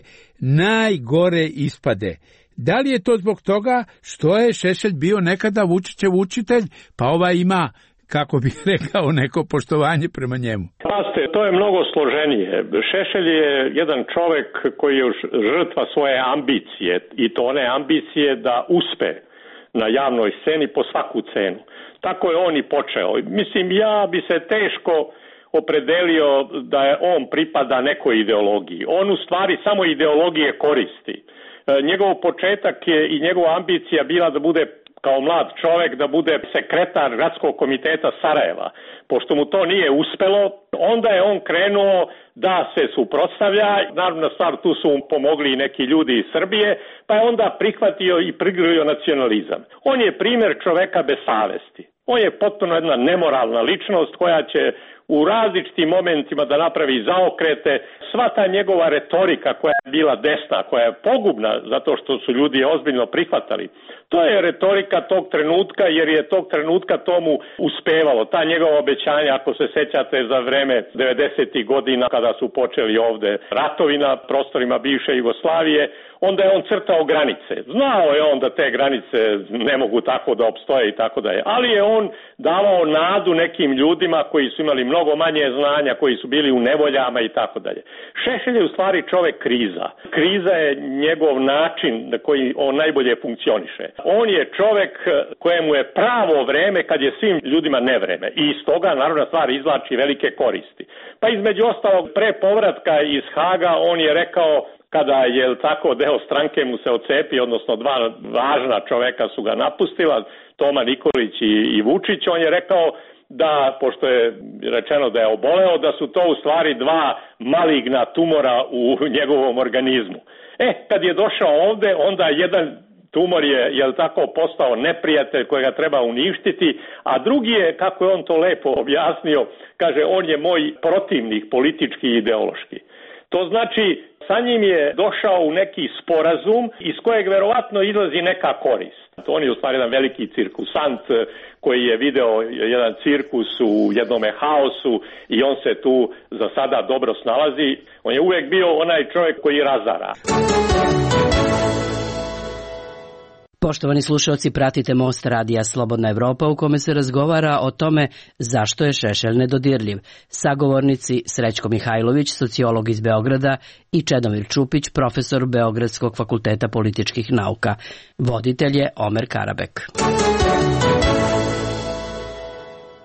najgore ispade. Da li je to zbog toga što je Šešelj bio nekada Vučićev učitelj, pa ovaj ima, kako bih rekao, neko poštovanje prema njemu? Paste, to je mnogo složenije. Šešelj je jedan čovek koji je žrtva svoje ambicije, i to one ambicije da uspe na javnoj sceni po svaku cenu. Tako je on i počeo. Mislim, ja bi se teško opredelio da je on pripada nekoj ideologiji. On u stvari samo ideologije koristi. Njegov početak je i njegova ambicija bila da bude kao mlad čovek, da bude sekretar gradskog komiteta Sarajeva. Pošto mu to nije uspelo, onda je on krenuo da se suprotstavlja. Naravno stvar, tu su mu pomogli i neki ljudi iz Srbije, pa je onda prihvatio i prigrio nacionalizam. On je primjer čoveka bez savesti. On je potpuno jedna nemoralna ličnost koja će u različitim momentima da napravi zaokrete. Sva ta njegova retorika koja je bila desna, koja je pogubna zato što su ljudi ozbiljno prihvatali, to je retorika tog trenutka, jer je tog trenutka tomu uspevalo. Ta njegova obećanja, ako se sećate za vreme devedesetih godina kada su počeli ovde ratovi na prostorima bivše Jugoslavije, onda je on crtao granice. Znao je on da te granice ne mogu tako da opstoje i tako da je. Ali je on davao nadu nekim ljudima koji su imali mnogo manje znanja, koji su bili u nevoljama i tako dalje. Šešelj je u stvari čovek kriza. Kriza je njegov način na koji on najbolje funkcioniše. On je čovek kojemu je pravo vreme kad je svim ljudima nevreme. I iz toga, naravno, stvar izvlači velike koristi. Pa između ostalog, pre povratka iz Haga, on je rekao, kada je tako deo stranke mu se ocepi, odnosno dva važna čoveka su ga napustila, Toma Nikolić i, i Vučić, on je rekao da, pošto je rečeno da je oboleo, da su to u stvari dva maligna tumora u njegovom organizmu. E, kad je došao ovde, onda jedan tumor je, jel tako, postao neprijatelj kojega treba uništiti, a drugi je, kako je on to lepo objasnio, kaže, on je moj protivnik politički i ideološki. To znači, sa njim je došao u neki sporazum iz kojeg verovatno izlazi neka korist. On je u stvari jedan veliki cirkusant koji je video jedan cirkus u jednome haosu i on se tu za sada dobro snalazi. On je uvek bio onaj čovjek koji razara. Poštovani slušalci, pratite Most radija Slobodna Evropa u kome se razgovara o tome zašto je Šešelj nedodirljiv. Sagovornici Srećko Mihajlović, sociolog iz Beograda, i Čedomir Čupić, profesor Beogradskog fakulteta političkih nauka. Voditelj je Omer Karabek.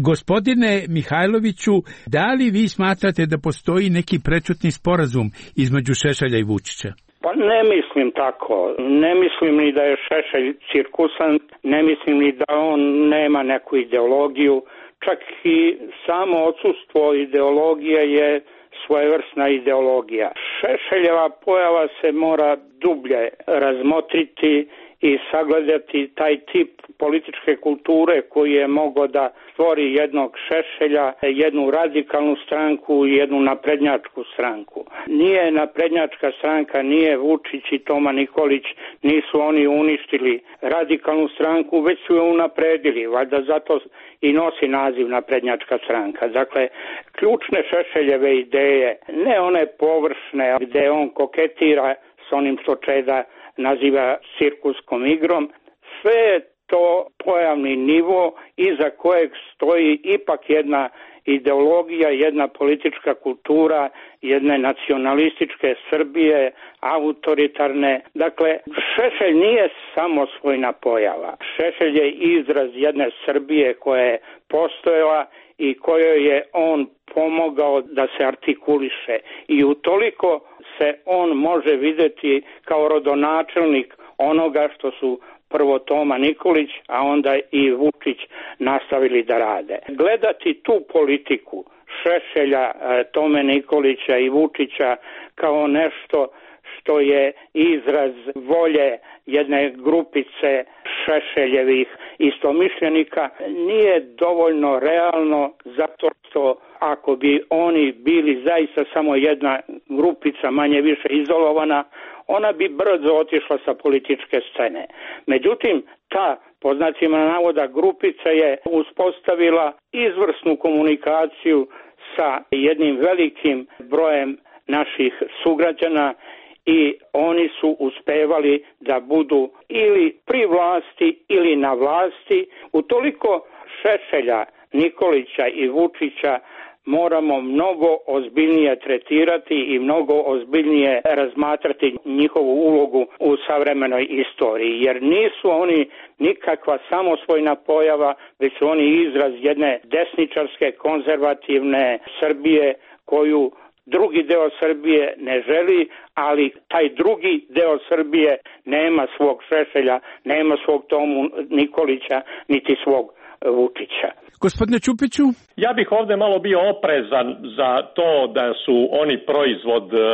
Gospodine Mihajloviću, da li vi smatrate da postoji neki prečutni sporazum između Šešelja i Vučića? Pa ne mislim tako. Ne mislim ni da je Šešelj cirkusant, ne mislim ni da on nema neku ideologiju. Čak i samo odsustvo ideologije je svojevrsna ideologija. Šešeljeva pojava se mora dublje razmotriti i sagledati taj tip političke kulture koji je mogao da stvori jednog Šešelja, jednu radikalnu stranku i jednu naprednjačku stranku. Nije naprednjačka stranka, nije Vučić i Toma Nikolić, nisu oni uništili radikalnu stranku, već su je unapredili, valjda zato i nosi naziv naprednjačka stranka. Dakle, ključne Šešeljeve ideje, ne one površne gde on koketira s onim što Čeda naziva cirkuskom igrom, sve je to pojavni nivo iza kojeg stoji ipak jedna ideologija, jedna politička kultura, jedne nacionalističke Srbije, autoritarne. Dakle, Šešelj nije samosvojna pojava. Šešelj je izraz jedne Srbije koja je postojala i kojoj je on pomogao da se artikuliše. I utoliko se on može videti kao rodonačelnik onoga što su prvo Toma Nikolić, a onda i Vučić nastavili da rade. Gledati tu politiku Šešelja, Tome Nikolića i Vučića kao nešto što je izraz volje jedne grupice Šešeljevih istomišljenika nije dovoljno realno, zato što ako bi oni bili zaista samo jedna grupica manje više izolovana, ona bi brzo otišla sa političke scene. Međutim, ta, po znacima navoda, grupica je uspostavila izvrsnu komunikaciju sa jednim velikim brojem naših sugrađana i oni su uspevali da budu ili pri vlasti ili na vlasti. Utoliko Šešelja, Nikolića i Vučića moramo mnogo ozbiljnije tretirati i mnogo ozbiljnije razmatrati njihovu ulogu u savremenoj istoriji, jer nisu oni nikakva samosvojna pojava, već su oni izraz jedne desničarske, konzervativne Srbije koju drugi deo Srbije ne želi, ali taj drugi deo Srbije nema svog Šešelja, nema svog Tomu Nikolića, niti svog Vučića. Gospodine Ćupiću? Ja bih ovdje malo bio oprezan za to da su oni proizvod e,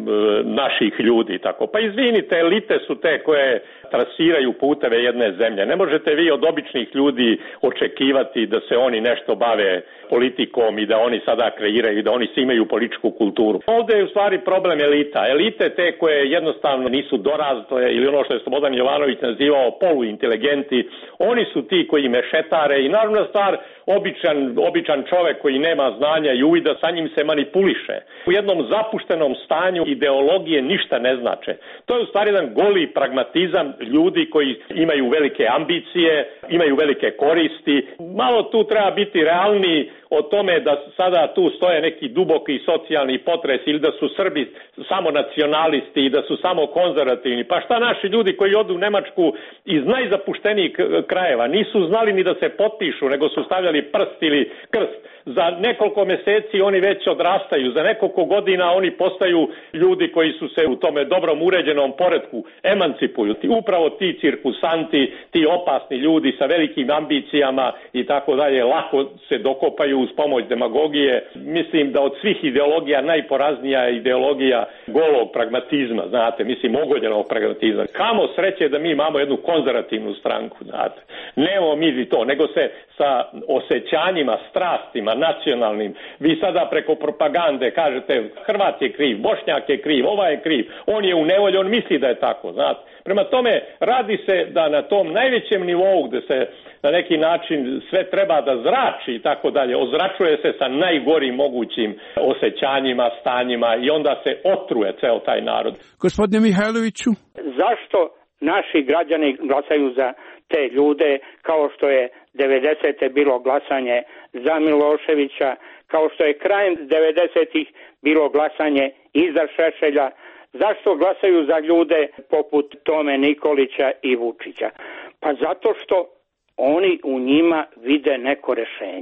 naših ljudi. Tako. Pa izvinite, elite su te koje trasiraju puteve jedne zemlje. Ne možete vi od običnih ljudi očekivati da se oni nešto bave politikom i da oni sada kreiraju, da oni imaju političku kulturu. Ovdje je u stvari problem elita. Elite te koje jednostavno nisu dorasle ili ono što je Slobodan Jovanović nazivao poluinteligenti, oni su ti koji mešetare i naravno stvar običan, običan čovek koji nema znanja i uvida, sa njim se manipuliše. U jednom zapuštenom stanju ideologije ništa ne znače. To je u stvari jedan goli pragmatizam ljudi koji imaju velike ambicije, imaju velike koristi. Malo tu treba biti realniji o tome da sada tu stoje neki duboki socijalni potres ili da su Srbi samo nacionalisti i da su samo konzervativni. Pa šta naši ljudi koji odu u Nemačku iz najzapuštenijih krajeva nisu znali ni da se potpišu, nego su stavljali prst ili krst. Za nekoliko mjeseci oni već odrastaju, za nekoliko godina oni postaju ljudi koji su se u tome dobrom uređenom poretku emancipuju. Upravo ti cirkusanti, ti opasni ljudi sa velikim ambicijama i tako dalje lako se dokopaju uz pomoć demagogije. Mislim da od svih ideologija najporaznija je ideologija golog pragmatizma, znate, mislim ogoljenog pragmatizma. Kamo sreće da mi imamo jednu konzervativnu stranku, znate. Nemamo mi to, nego se sa osjećanjima, strastima, nacionalnim, vi sada preko propagande kažete Hrvat je kriv, Bošnjak je kriv, ovaj je kriv, on je u nevolji, on misli da je tako, znate. Prema tome, radi se da na tom najvećem nivou gde se na neki način sve treba da zrači i tako dalje, ozračuje se sa najgorim mogućim osjećanjima, stanjima i onda se otruje ceo taj narod. Gospodine Mihajloviću? Zašto naši građani glasaju za te ljude kao što je devedesete bilo glasanje za Miloševića, kao što je krajem devedesetih bilo glasanje i za Šešelja? Zašto glasaju za ljude poput Tome Nikolića i Vučića? Pa zato što oni u njima vide neko rešenje.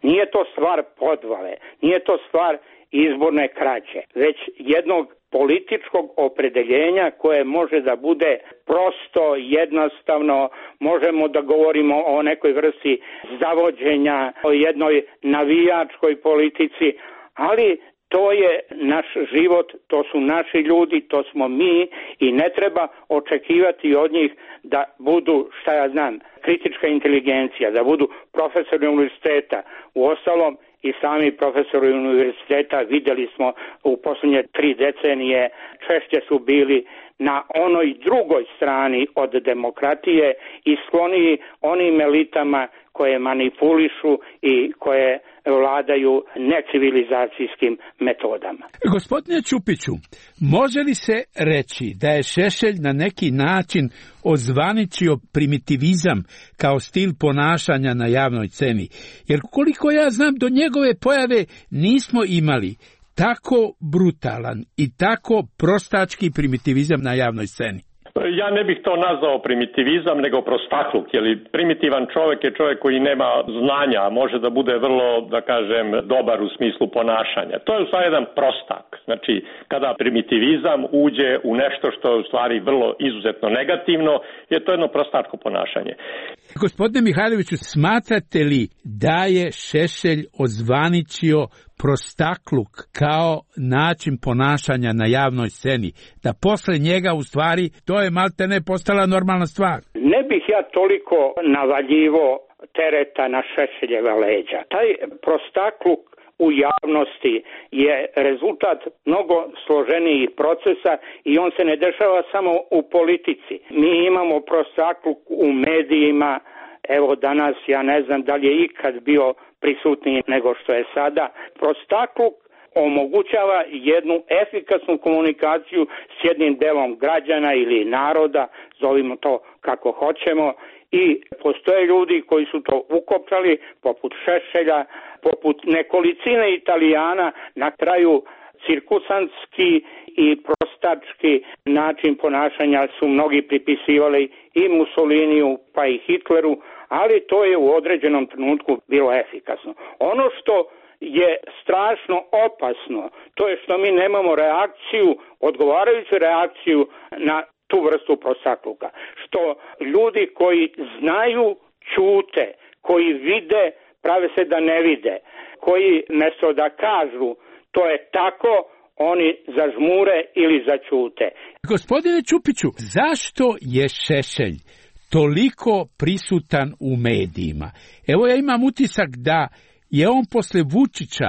Nije to stvar podvale, nije to stvar izborne krađe, već jednog političkog opredeljenja koje može da bude prosto, jednostavno, možemo da govorimo o nekoj vrsti zavođenja, o jednoj navijačkoj politici, ali to je naš život, to su naši ljudi, to smo mi i ne treba očekivati od njih da budu, šta ja znam, kritička inteligencija, da budu profesori univerziteta. Uostalom, i sami profesori univerziteta vidjeli smo u posljednje tri decenije češće su bili na onoj drugoj strani od demokratije i skloniji onim elitama koje manipulišu i koje vladaju necivilizacijskim metodama. Gospodine Ćupiću, može li se reći da je Šešelj na neki način ozvaničio primitivizam kao stil ponašanja na javnoj sceni? Jer koliko ja znam, do njegove pojave nismo imali tako brutalan i tako prostački primitivizam na javnoj sceni. Ja ne bih to nazvao primitivizam, nego prostakluk, jer primitivan čovjek je čovjek koji nema znanja, a može da bude vrlo, da kažem, dobar u smislu ponašanja. To je u stvari jedan prostak. Znači, kada primitivizam uđe u nešto što je u stvari vrlo izuzetno negativno, je to jedno prostačko ponašanje. Gospodine Mihajloviću, smatrate li da je Šešelj ozvaničio prostakluk kao način ponašanja na javnoj sceni, da posle njega u stvari to je maltene postala normalna stvar? Ne bih ja toliko navaljivo tereta na Šešeljeva leđa. Taj prostakluk u javnosti je rezultat mnogo složenijih procesa i on se ne dešava samo u politici. Mi imamo prostakluk u medijima. Evo danas ja ne znam da li je ikad bio prisutniji nego što je sada. Prostakluk omogućava jednu efikasnu komunikaciju s jednim delom građana ili naroda, zovimo to kako hoćemo, i postoje ljudi koji su to ukopčali, poput Šešelja, poput nekolicine Italijana, na kraju cirkusantski i prostački način ponašanja su mnogi pripisivali i Mussoliniju pa i Hitleru, ali to je u određenom trenutku bilo efikasno. Ono što je strašno opasno, to je što mi nemamo reakciju, odgovarajuću reakciju na tu vrstu prostakluka. Što ljudi koji znaju ćute, koji vide, prave se da ne vide, koji mesto da kažu to je tako, oni zažmure ili začute. Gospodine Ćupiću, zašto je Šešelj toliko prisutan u medijima? Evo ja imam utisak da je on posle Vučića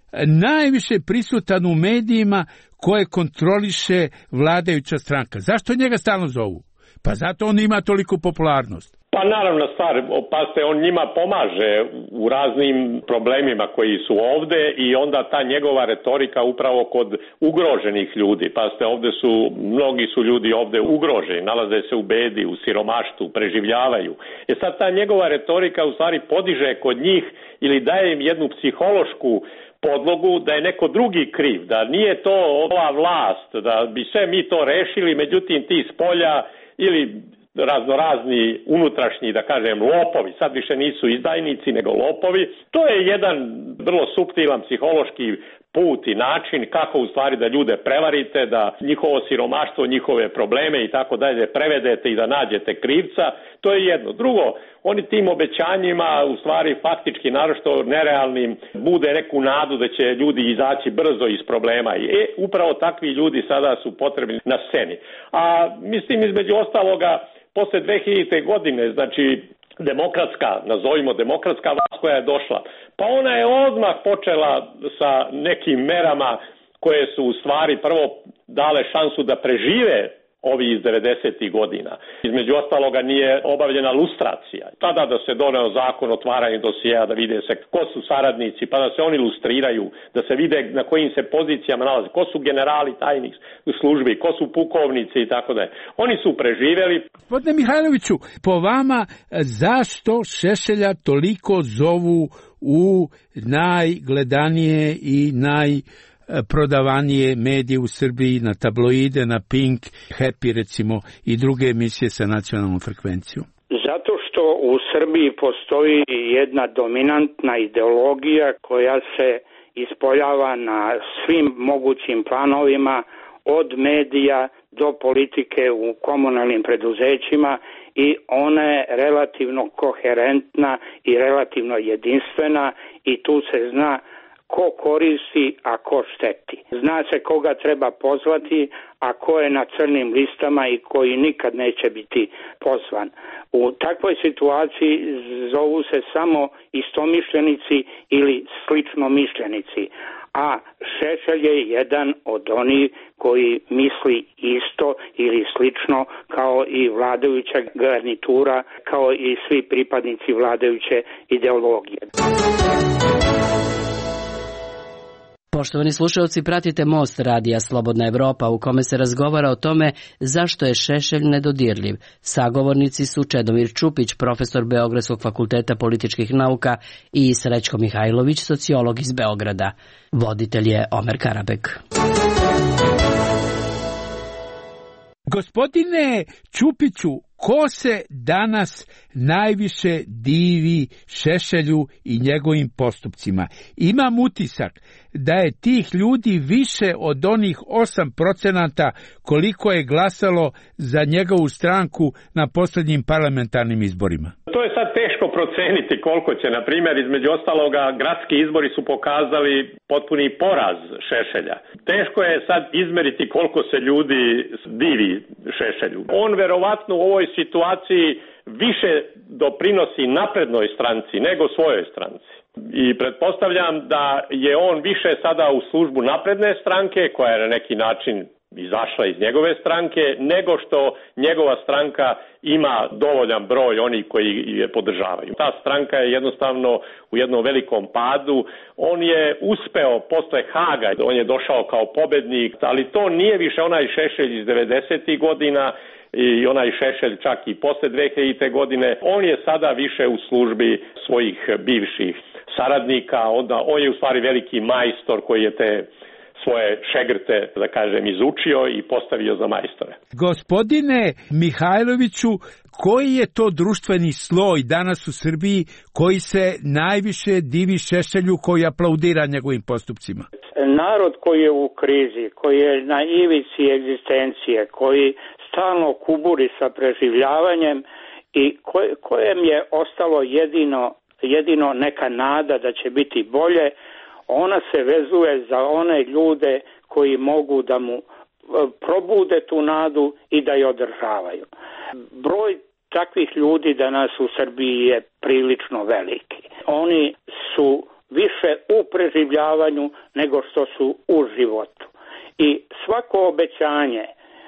najviše prisutan u medijima koje kontroliše vladajuća stranka. Zašto njega stalno zovu? Pa zato on ima toliku popularnost. Pa naravno stvar, pazite, on njima pomaže u raznim problemima koji su ovde i onda ta njegova retorika upravo kod ugroženih ljudi. Pazite, ovde su, mnogi su ljudi ovde ugroženi, nalaze se u bedi, u siromaštvu, preživljavaju. E sad ta njegova retorika u stvari podiže kod njih ili daje im jednu psihološku podlogu da je neko drugi kriv, da nije to ova vlast, da bi sve mi to rešili, međutim ti s polja ili raznorazni unutrašnji, da kažem, lopovi, sad više nisu izdajnici nego lopovi. To je jedan vrlo suptilan psihološki put i način kako u stvari da ljude prevarite, da njihovo siromaštvo, njihove probleme i tako dalje prevedete i da nađete krivca. To je jedno. Drugo, oni tim obećanjima u stvari faktički, naročito nerealnim, bude neku nadu da će ljudi izaći brzo iz problema. I e, upravo takvi ljudi sada su potrebni na sceni. A mislim između ostaloga, posle dve hiljadite. godine, znači demokratska, nazovimo demokratska vlast koja je došla, pa ona je odmah počela sa nekim merama koje su u stvari prvo dale šansu da prežive ovi iz devedesetih godina. Između ostaloga nije obavljena lustracija. Tada da se doneo zakon o otvaranju dosjea, da vide se ko su saradnici, pa da se oni lustriraju, da se vide na kojim se pozicijama nalaze, ko su generali tajnih službi, ko su pukovnici i tako dalje. Oni su preživjeli. Gospodine Mihajloviću, po vama zašto Šešelja toliko zovu u najgledanije i naj prodavanije medije u Srbiji, na tabloide, na Pink, Happy recimo i druge emisije sa nacionalnom frekvencijom? Zato što u Srbiji postoji jedna dominantna ideologija koja se ispoljava na svim mogućim planovima, od medija do politike u komunalnim preduzećima, i ona je relativno koherentna i relativno jedinstvena i tu se zna ko koristi, a ko šteti. Zna se koga treba pozvati, a ko je na crnim listama i koji nikad neće biti pozvan. U takvoj situaciji zovu se samo istomišljenici ili slično mišljenici, a Šešelj je jedan od onih koji misli isto ili slično kao i vladajuća garnitura, kao i svi pripadnici vladajuće ideologije. Poštovani slušalci, pratite Most radija Slobodna Evropa u kome se razgovara o tome zašto je Šešelj nedodirljiv. Sagovornici su Čedomir Čupić, profesor Beogradskog fakulteta političkih nauka, i Srećko Mihajlović, sociolog iz Beograda. Voditelj je Omer Karabek. Gospodine Čupiću, ko se danas najviše divi Šešelju i njegovim postupcima? Imam utisak da je tih ljudi više od onih osam procenata koliko je glasalo za njegovu stranku na posljednjim parlamentarnim izborima. To je sad teško proceniti koliko će, na primjer, između ostaloga, gradski izbori su pokazali potpuni poraz Šešelja. Teško je sad izmeriti koliko se ljudi divi Šešelju. On verovatno u ovoj situaciji više doprinosi naprednoj stranci nego svojoj stranci. I pretpostavljam da je on više sada u službu napredne stranke, koja je na neki način izašla iz njegove stranke, nego što njegova stranka ima dovoljan broj onih koji je podržavaju. Ta stranka je jednostavno u jednom velikom padu. On je uspeo posle Haga, on je došao kao pobednik, ali to nije više onaj Šešelj iz devedesetih godina i onaj Šešelj čak i posle dve hiljadite godine. On je sada više u službi svojih bivših saradnika, onda on je u stvari veliki majstor koji je te svoje šegrte, da kažem, izučio i postavio za majstore. Gospodine Mihajloviću, koji je to društveni sloj danas u Srbiji koji se najviše divi Šešelju, koji aplaudira njegovim postupcima? Narod koji je u krizi, koji je na ivici egzistencije, koji stalno kuburi sa preživljavanjem i kojem je ostalo jedino, jedino neka nada da će biti bolje, ona se vezuje za one ljude koji mogu da mu probude tu nadu i da je održavaju. Broj takvih ljudi danas u Srbiji je prilično veliki. Oni su više u preživljavanju nego što su u životu. I svako obećanje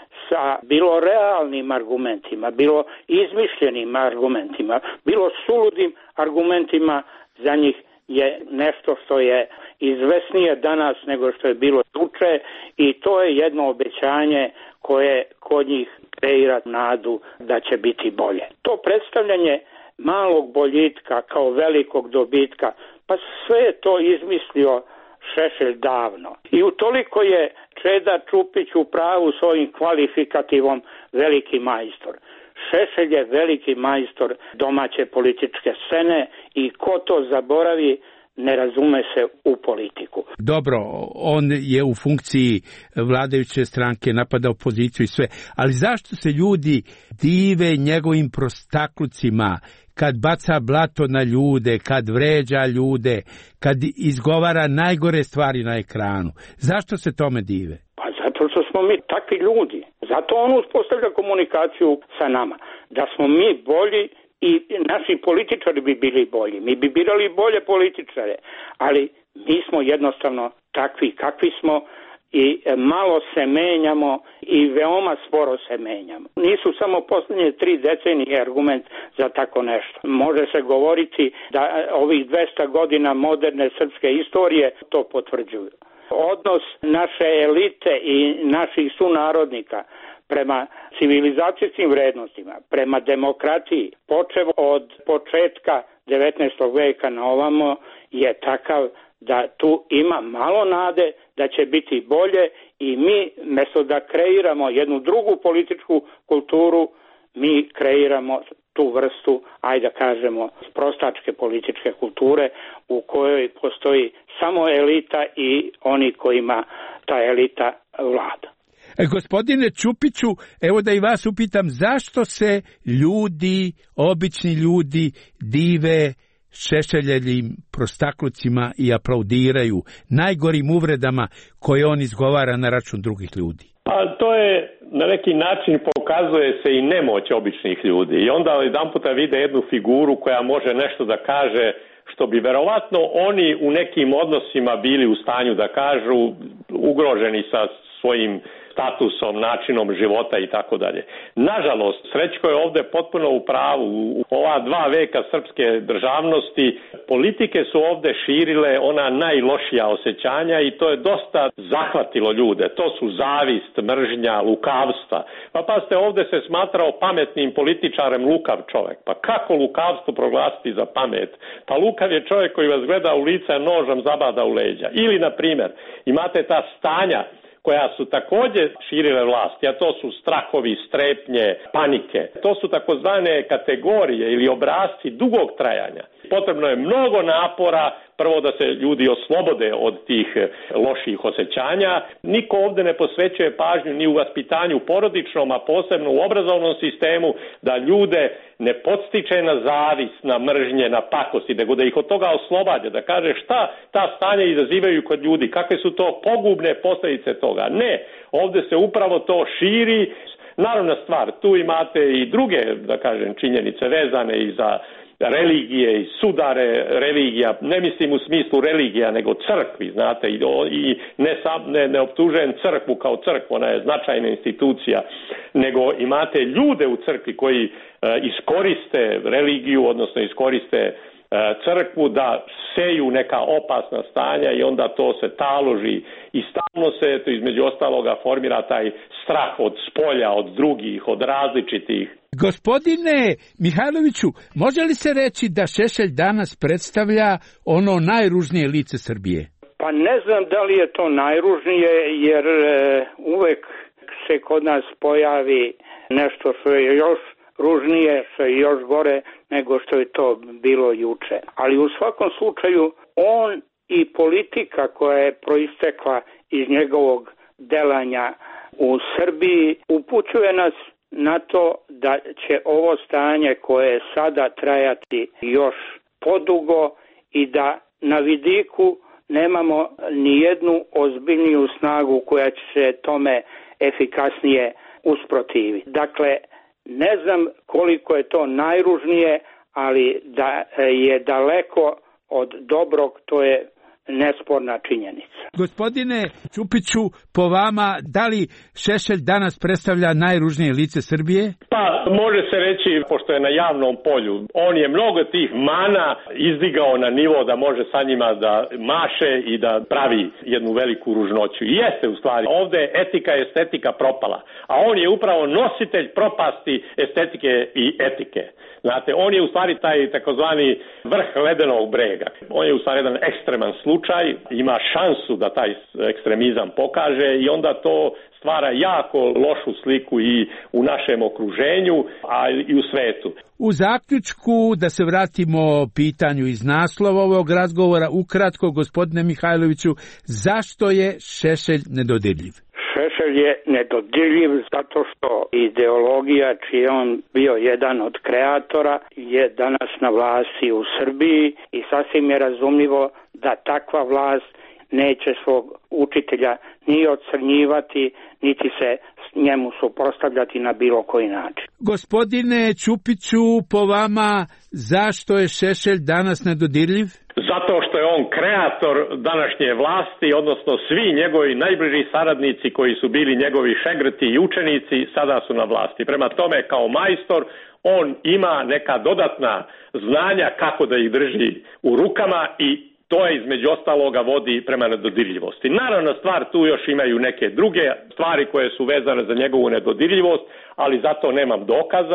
sa bilo realnim argumentima, bilo izmišljenim argumentima, bilo suludim argumentima, za njih je nešto što je izvesnije danas nego što je bilo juče, i to je jedno obećanje koje kod njih kreira nadu da će biti bolje. To predstavljanje malog boljitka kao velikog dobitka, pa sve je to izmislio Šešelj davno. I utoliko je Čeda Čupić u pravu s ovim kvalifikativom veliki majstor. Šešelj je veliki majstor domaće političke scene i ko to zaboravi, ne razume se u politiku. Dobro, on je u funkciji vladajuće stranke, napada opoziciju i sve, ali zašto se ljudi dive njegovim prostaklucima, kad baca blato na ljude, kad vređa ljude, kad izgovara najgore stvari na ekranu? Zašto se tome dive? Pa zato što smo mi takvi ljudi. Zato on uspostavlja komunikaciju sa nama. Da smo mi bolji i naši političari bi bili bolji. Mi bi birali bolje političare, ali mi smo jednostavno takvi kakvi smo i malo se menjamo i veoma sporo se menjamo. Nisu samo posljednje tri decenije argument za tako nešto. Može se govoriti da ovih dvesta godina moderne srpske istorije to potvrđuju. Odnos naše elite i naših sunarodnika prema civilizacijskim vrednostima, prema demokratiji, počev od početka devetnaestog veka na ovamo, je takav da tu ima malo nade da će biti bolje, i mi, mjesto da kreiramo jednu drugu političku kulturu, mi kreiramo tu vrstu, ajde da kažemo, prostačke političke kulture u kojoj postoji samo elita i oni kojima ta elita vlada. E, gospodine Čupiću, evo da i vas upitam, zašto se ljudi, obični ljudi, dive Šešeljevim prostaklucima i aplaudiraju najgorim uvredama koje on izgovara na račun drugih ljudi? Pa to je, na neki način pokazuje se i nemoć običnih ljudi i onda jedan puta vide jednu figuru koja može nešto da kaže što bi verovatno oni u nekim odnosima bili u stanju da kažu, ugroženi sa svojim statusom, načinom života i tako dalje. Nažalost, Srećko je ovde potpuno u pravu. U ova dva veka srpske državnosti politike su ovde širile ona najlošija osjećanja i to je dosta zahvatilo ljude. To su zavist, mržnja, lukavstva. Pa pa ste ovde se smatrao pametnim političarem lukav čovjek. Pa kako lukavstvo proglasiti za pamet? Pa lukav je čovjek koji vas gleda u lice, nožom zabada u leđa. Ili, na primjer, imate ta stanja koja su također širile vlasti, a to su strahovi, strepnje, panike. To su takozvane kategorije ili obrasci dugog trajanja. Potrebno je mnogo napora, prvo da se ljudi oslobode od tih loših osjećanja. Niko ovdje ne posvećuje pažnju ni u vaspitanju porodičnom, a posebno u obrazovnom sistemu, da ljude ne podstiče na zavist, na mržnje, na pakosti, nego da ih od toga oslobađa, da kaže šta ta stanja izazivaju kod ljudi, kakve su to pogubne posljedice toga. Ne, ovdje se upravo to širi. Naravna stvar, tu imate i druge, da kažem, činjenice vezane i za religije i sudare religija, ne mislim u smislu religija, nego crkvi, znate, i, i ne, sam, ne, ne optužujem crkvu kao crkvu, ona je značajna institucija, nego imate ljude u crkvi koji e, iskoriste religiju, odnosno iskoriste e, crkvu da seju neka opasna stanja i onda to se taloži i stalno se, to između ostaloga, formira taj strah od spolja, od drugih, od različitih. Gospodine Mihajloviću, može li se reći da Šešelj danas predstavlja ono najružnije lice Srbije? Pa ne znam da li je to najružnije, jer e, uvek se kod nas pojavi nešto što je još ružnije, što je još gore nego što je to bilo juče. Ali u svakom slučaju on i politika koja je proistekla iz njegovog delanja u Srbiji upućuje nas na to da će ovo stanje koje sada trajati još podugo i da na vidiku nemamo ni jednu ozbiljniju snagu koja će se tome efikasnije usprotiviti. Dakle, ne znam koliko je to najružnije, ali da je daleko od dobrog, to je nesporna činjenica. Gospodine Čupiću, po vama, da li Šešelj danas predstavlja najružnije lice Srbije? Pa, može se reći, pošto je na javnom polju, on je mnogo tih mana izdigao na nivo da može sa njima da maše i da pravi jednu veliku ružnoću. I jeste u stvari, ovde etika i estetika propala, a on je upravo nositelj propasti estetike i etike. Znate, on je u stvari taj takozvani vrh ledenog brega. On je u stvari jedan ekstreman slučaj, ima šansu da taj ekstremizam pokaže i onda to stvara jako lošu sliku i u našem okruženju, a i u svetu. U zaključku, da se vratimo pitanju iz naslova ovog razgovora, ukratko, gospodine Mihajloviću, zašto je Šešelj nedodirljiv? Šešelj je nedodirljiv zato što ideologija, čiji je on bio jedan od kreatora, je danas na vlasti u Srbiji i sasvim je razumljivo da takva vlast neće svog učitelja ni ocrnjivati, niti se njemu suprotstavljati na bilo koji način. Gospodine Čupiću, po vama, zašto je Šešelj danas nedodirljiv? Zato što je on kreator današnje vlasti, odnosno svi njegovi najbliži saradnici koji su bili njegovi šegrti i učenici sada su na vlasti. Prema tome, kao majstor, on ima neka dodatna znanja kako da ih drži u rukama i to je između ostaloga vodi prema nedodirljivosti. Naravno, stvar tu još imaju neke druge stvari koje su vezane za njegovu nedodirljivost, ali zato nemam dokaza.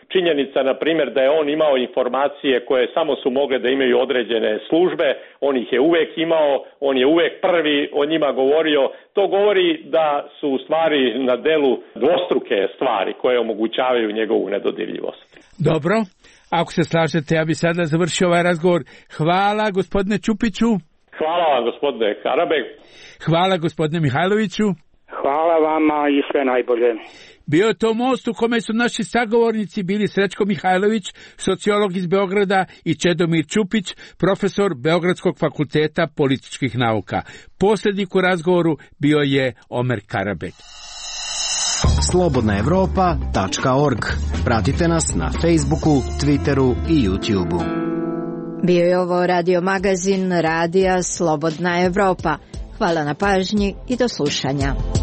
Činjenica, na primjer, da je on imao informacije koje samo su mogle da imaju određene službe, on ih je uvek imao, on je uvek prvi o njima govorio. To govori da su u stvari na delu dvostruke stvari koje omogućavaju njegovu nedodirljivost. Dobro, ako se slažete, ja bi sada završio ovaj razgovor. Hvala gospodine Ćupiću. Hvala vam gospodine Karabek. Hvala gospodine Mihajloviću. Hvala vama i sve najbolje. Bio je to most u kome su naši sagovornici bili Srećko Mihajlović, sociolog iz Beograda, i Čedomir Ćupić, profesor Beogradskog fakulteta političkih nauka. Posljednik u razgovoru bio je Omer Karabek. slobodna evropa tačka org. Pratite nas na Facebooku, Twitteru i YouTubeu. Bio je ovo radio magazin Radija Slobodna Evropa. Hvala na pažnji i do slušanja.